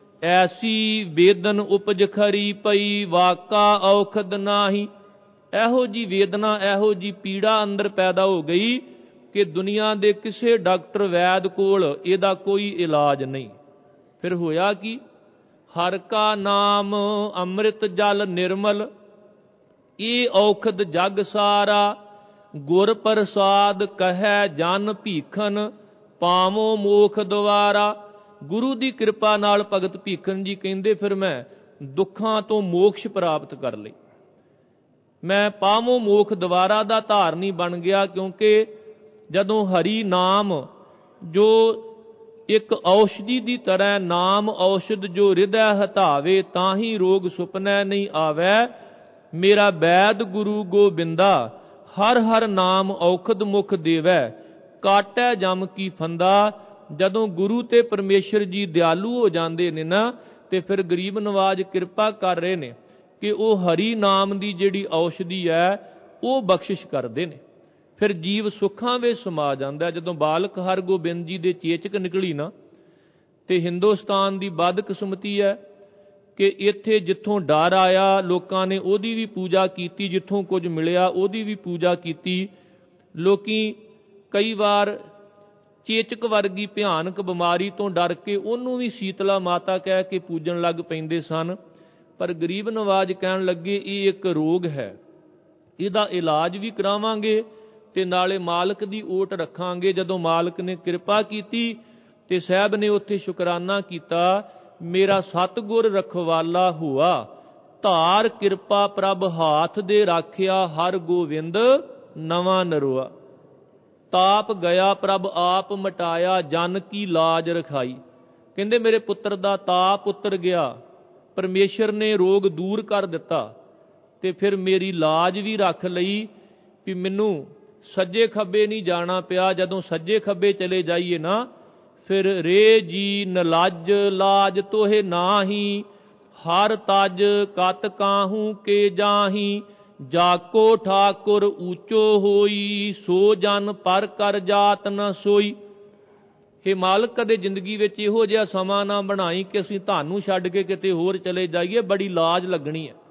ਐਸੀ ਵੇਦਨ ਉਪਜ ਖਰੀ ਪਈ, ਵਾਕਾ ਔਖਦ ਨਾਹੀ। ਇਹੋ ਜੀ ਵੇਦਨਾ, ਇਹੋ ਜੀ ਪੀੜਾ ਅੰਦਰ ਪੈਦਾ ਹੋ ਗਈ ਕਿ ਦੁਨੀਆ ਦੇ ਕਿਸੇ ਡਾਕਟਰ ਵੈਦ ਕੋਲ ਇਹਦਾ ਕੋਈ ਇਲਾਜ ਨਹੀਂ। ਫਿਰ ਹੋਇਆ ਕੀ? ਹਰ ਕਾ ਨਾਮ ਅੰਮ੍ਰਿਤ ਜਲ ਨਿਰਮਲ, ਇਹ ਔਖਦ ਜਗ ਸਾਰਾ, ਗੁਰ ਪ੍ਰਸਾਦ ਕਹੈ ਜਨ ਭੀਖਨ, ਪਾਵੋ ਮੋਖ ਦੁਆਰਾ। ਗੁਰੂ ਦੀ ਕਿਰਪਾ ਨਾਲ ਭਗਤ ਭੀਖਨ ਜੀ ਕਹਿੰਦੇ ਫਿਰ ਮੈਂ ਦੁੱਖਾਂ ਤੋਂ ਮੋਕਸ਼ ਪ੍ਰਾਪਤ ਕਰ ਲਈ, ਮੈਂ ਪਾਵੋ ਮੋਖ ਦੁਆਰਾ ਦਾ ਧਾਰਨੀ ਬਣ ਗਿਆ। ਕਿਉਂਕਿ ਜਦੋਂ ਹਰੀ ਨਾਮ ਜੋ ਇੱਕ ਔਸ਼ਧੀ ਦੀ ਤਰ੍ਹਾਂ, ਨਾਮ ਔਸ਼ਧ ਜੋ ਹਿਰਦੈ ਹਟਾਵੇ, ਤਾਂ ਹੀ ਰੋਗ ਸੁਪਨੈ ਨਹੀਂ ਆਵੈ। ਮੇਰਾ ਵੈਦ ਗੁਰੂ ਗੋਬਿੰਦਾ, ਹਰ ਹਰ ਨਾਮ ਔਖਦ ਮੁਖ ਦੇਵੈ, ਕਾਟੈ ਜਮ ਕੀ ਫੰਦਾ। ਜਦੋਂ ਗੁਰੂ ਤੇ ਪਰਮੇਸ਼ਰ ਜੀ ਦਿਆਲੂ ਹੋ ਜਾਂਦੇ ਨੇ ਨਾ, ਤੇ ਫਿਰ ਗਰੀਬ ਨਵਾਜ ਕਿਰਪਾ ਕਰ ਰਹੇ ਨੇ ਕਿ ਉਹ ਹਰੀ ਨਾਮ ਦੀ ਜਿਹੜੀ ਔਸ਼ਧੀ ਹੈ ਉਹ ਬਖਸ਼ਿਸ਼ ਕਰਦੇ ਨੇ। ਫਿਰ ਜੀਵ ਸੁੱਖਾਂ ਵਿੱਚ ਸਮਾ ਜਾਂਦਾ। ਜਦੋਂ ਬਾਲਕ ਹਰਗੋਬਿੰਦ ਜੀ ਦੇ ਚੇਚਕ ਨਿਕਲੀ ਨਾ, ਤੇ ਹਿੰਦੁਸਤਾਨ ਦੀ ਬਦਕਿਸਮਤੀ ਹੈ ਕਿ ਇੱਥੇ ਜਿੱਥੋਂ ਡਰ ਆਇਆ ਲੋਕਾਂ ਨੇ ਉਹਦੀ ਵੀ ਪੂਜਾ ਕੀਤੀ, ਜਿੱਥੋਂ ਕੁਝ ਮਿਲਿਆ ਉਹਦੀ ਵੀ ਪੂਜਾ ਕੀਤੀ। ਲੋਕੀ ਕਈ ਵਾਰ ਚੇਚਕ ਵਰਗੀ ਭਿਆਨਕ ਬਿਮਾਰੀ ਤੋਂ ਡਰ ਕੇ ਉਹਨੂੰ ਵੀ ਸੀਤਲਾ ਮਾਤਾ ਕਹਿ ਕੇ ਪੂਜਣ ਲੱਗ ਪੈਂਦੇ ਸਨ। ਪਰ ਗਰੀਬ ਨਵਾਜ ਕਹਿਣ ਲੱਗੇ ਇਹ ਇੱਕ ਰੋਗ ਹੈ, ਇਹਦਾ ਇਲਾਜ ਵੀ ਕਰਾਵਾਂਗੇ ਤੇ ਨਾਲੇ ਮਾਲਕ ਦੀ ਓਟ ਰੱਖਾਂਗੇ। ਜਦੋਂ ਮਾਲਕ ਨੇ ਕਿਰਪਾ ਕੀਤੀ ਤੇ ਸਾਹਿਬ ਨੇ ਉੱਥੇ ਸ਼ੁਕਰਾਨਾ ਕੀਤਾ, ਮੇਰਾ ਸਤਿਗੁਰ ਰਖਵਾਲਾ ਹੁਆ, ਧਾਰ ਕਿਰਪਾ ਪ੍ਰਭ ਹਾਥ ਦੇ ਰਾਖਿਆ, ਹਰ ਗੋਵਿੰਦ ਨਵਾਂ ਨਰੋਆ। ਤਾਪ ਗਿਆ ਪ੍ਰਭ ਆਪ ਮਟਾਇਆ, ਜਨ ਕੀ ਲਾਜ ਰਖਾਈ। ਕਹਿੰਦੇ ਮੇਰੇ ਪੁੱਤਰ ਦਾ ਤਾਪ ਉਤਰ ਗਿਆ, ਪਰਮੇਸ਼ਰ ਨੇ ਰੋਗ ਦੂਰ ਕਰ ਦਿੱਤਾ, ਤੇ ਫਿਰ ਮੇਰੀ ਲਾਜ ਵੀ ਰੱਖ ਲਈ ਵੀ ਮੈਨੂੰ ਸੱਜੇ ਖੱਬੇ ਨਹੀਂ ਜਾਣਾ ਪਿਆ। ਜਦੋਂ ਸੱਜੇ ਖੱਬੇ ਚਲੇ ਜਾਈਏ ਨਾ, ਫਿਰ ਰੇ ਜੀ ਨਲੱਜ ਲਾਜ ਤੋਹੇ ਨਾਹੀ, ਹਰ ਤਜ ਕਤ ਕਾਹੂ ਕੇ ਜਾਹੀ, ਜਾਕੋ ਠਾਕੁਰ ਊਚੋ ਹੋਈ, ਸੋ ਜਨ ਪਰ ਕਰ ਜਾਤ ਨ ਸੋਈ। ਹੇ ਮਾਲਕ, ਕਦੇ ਜ਼ਿੰਦਗੀ ਵਿੱਚ ਇਹੋ ਜਿਹਾ ਸਮਾਂ ਨਾ ਬਣਾਈ ਕਿ ਅਸੀਂ ਤੁਹਾਨੂੰ ਛੱਡ ਕੇ ਕਿਤੇ ਹੋਰ ਚਲੇ ਜਾਈਏ, ਬੜੀ ਲਾਜ ਲੱਗਣੀ ਹੈ,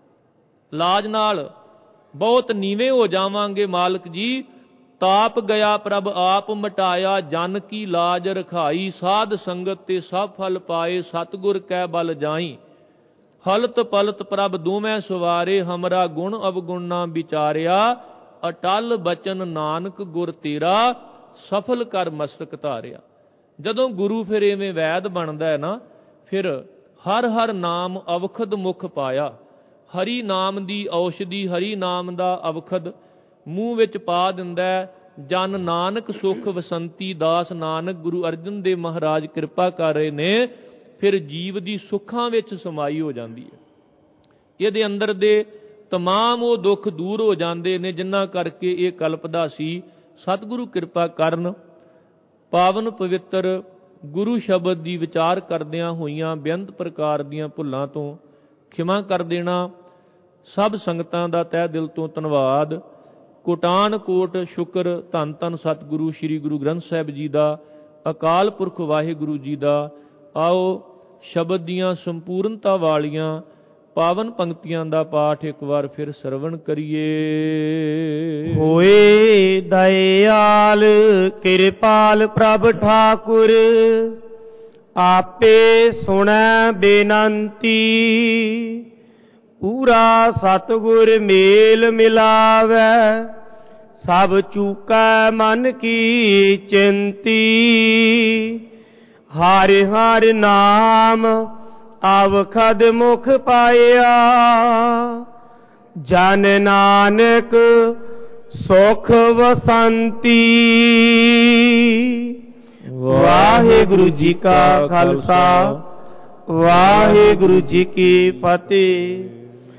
ਲਾਜ ਨਾਲ ਬਹੁਤ ਨੀਵੇਂ ਹੋ ਜਾਵਾਂਗੇ। ਮਾਲਕ ਜੀ, ਤਾਪ ਗਿਆ ਪ੍ਰਭ ਆਪ ਮਟਾਇਆ, ਜਨ ਕੀ ਲਾਜ ਰਖਾਈ, ਸਾਧ ਸੰਗਤ ਤੇ ਸਭ ਫਲ ਪਾਏ, ਸਤਿਗੁਰ ਕੈ ਬਲ ਜਾਈ, ਹਲਤ ਪਲਤ ਪ੍ਰਭ ਦੋਵੇਂ ਸਵਾਰੇ, ਹਮਰਾ ਗੁਣ ਅਵਗੁਣ ਨਾ ਵਿਚਾਰਿਆ, ਅਟਲ ਬਚਨ ਨਾਨਕ ਗੁਰ ਤੇਰਾ, ਸਫਲ ਕਰ ਮਸਤਕ ਧਾਰਿਆ। ਜਦੋਂ ਗੁਰੂ ਫਿਰ ਇਵੇਂ ਵੈਦ ਬਣਦਾ ਹੈ ਨਾ, ਫਿਰ ਹਰ ਹਰ ਨਾਮ ਅਵਖਦ ਮੁਖ ਪਾਇਆ। ਹਰੀ ਨਾਮ ਦੀ ਔਸ਼ਧੀ, ਹਰੀ ਨਾਮ ਦਾ ਅਵਖਦ ਮੂੰਹ ਵਿੱਚ ਪਾ ਦਿੰਦਾ ਹੈ। ਜਨ ਨਾਨਕ ਸੁਖ ਵਸੰਤੀ, ਦਾਸ ਨਾਨਕ ਗੁਰੂ ਅਰਜਨ ਦੇਵ ਮਹਾਰਾਜ ਕਿਰਪਾ ਕਰ ਰਹੇ ਨੇ। ਫਿਰ ਜੀਵ ਦੀ ਸੁੱਖਾਂ ਵਿੱਚ ਸਮਾਈ ਹੋ ਜਾਂਦੀ ਹੈ। ਇਹਦੇ ਅੰਦਰ ਦੇ ਤਮਾਮ ਉਹ ਦੁੱਖ ਦੂਰ ਹੋ ਜਾਂਦੇ ਨੇ ਜਿਨ੍ਹਾਂ ਕਰਕੇ ਇਹ ਕਲਪਦਾ ਸੀ। ਸਤਿਗੁਰੂ ਕਿਰਪਾ ਕਰਨ। ਪਾਵਨ ਪਵਿੱਤਰ ਗੁਰੂ ਸ਼ਬਦ ਦੀ ਵਿਚਾਰ ਕਰਦਿਆਂ ਹੋਈਆਂ ਬੇਅੰਤ ਪ੍ਰਕਾਰ ਦੀਆਂ ਭੁੱਲਾਂ ਤੋਂ ਖਿਮਾ ਕਰ ਦੇਣਾ। ਸਭ ਸੰਗਤਾਂ ਦਾ ਤਹਿ ਦਿਲ ਤੋਂ ਧੰਨਵਾਦ। ਕੋਟਾਨ ਕੋਟ ਸ਼ੁਕਰ ਧੰਨ ਧੰਨ ਸਤਿਗੁਰੂ ਸ੍ਰੀ ਗੁਰੂ ਗ੍ਰੰਥ ਸਾਹਿਬ ਜੀ ਦਾ, ਅਕਾਲ ਪੁਰਖ ਵਾਹਿਗੁਰੂ ਜੀ ਦਾ। ਆਓ ਸ਼ਬਦ ਦੀਆਂ ਸੰਪੂਰਨਤਾ ਵਾਲੀਆਂ ਪਾਵਨ ਪੰਕਤੀਆਂ ਦਾ ਪਾਠ ਇੱਕ ਵਾਰ ਫਿਰ ਸਰਵਣ ਕਰੀਏ। ਹੋਏ ਦਇਆਲ ਕਿਰਪਾਲ ਪ੍ਰਭ ਠਾਕੁਰ, ਆਪੇ ਸੁਣੈ ਬੇਨੰਤੀ। ਪੂਰਾ ਸਤਿਗੁਰ ਮੇਲ ਮਿਲਾਵੈ, ਸਭ ਚੂਕੈ ਮਨ ਕੀ ਚਿੰਤੀ। ਹਰਿ ਹਰਿ ਨਾਮ ਅਵਖਦ ਮੁਖ ਪਾਇਆ, ਜਨ ਨਾਨਕ ਸੁਖ ਵਸੰਤੀ। ਵਾਹਿਗੁਰੂ ਜੀ ਕਾ ਖਾਲਸਾ, ਵਾਹਿਗੁਰੂ ਜੀ ਕੀ ਫਤਿਹ।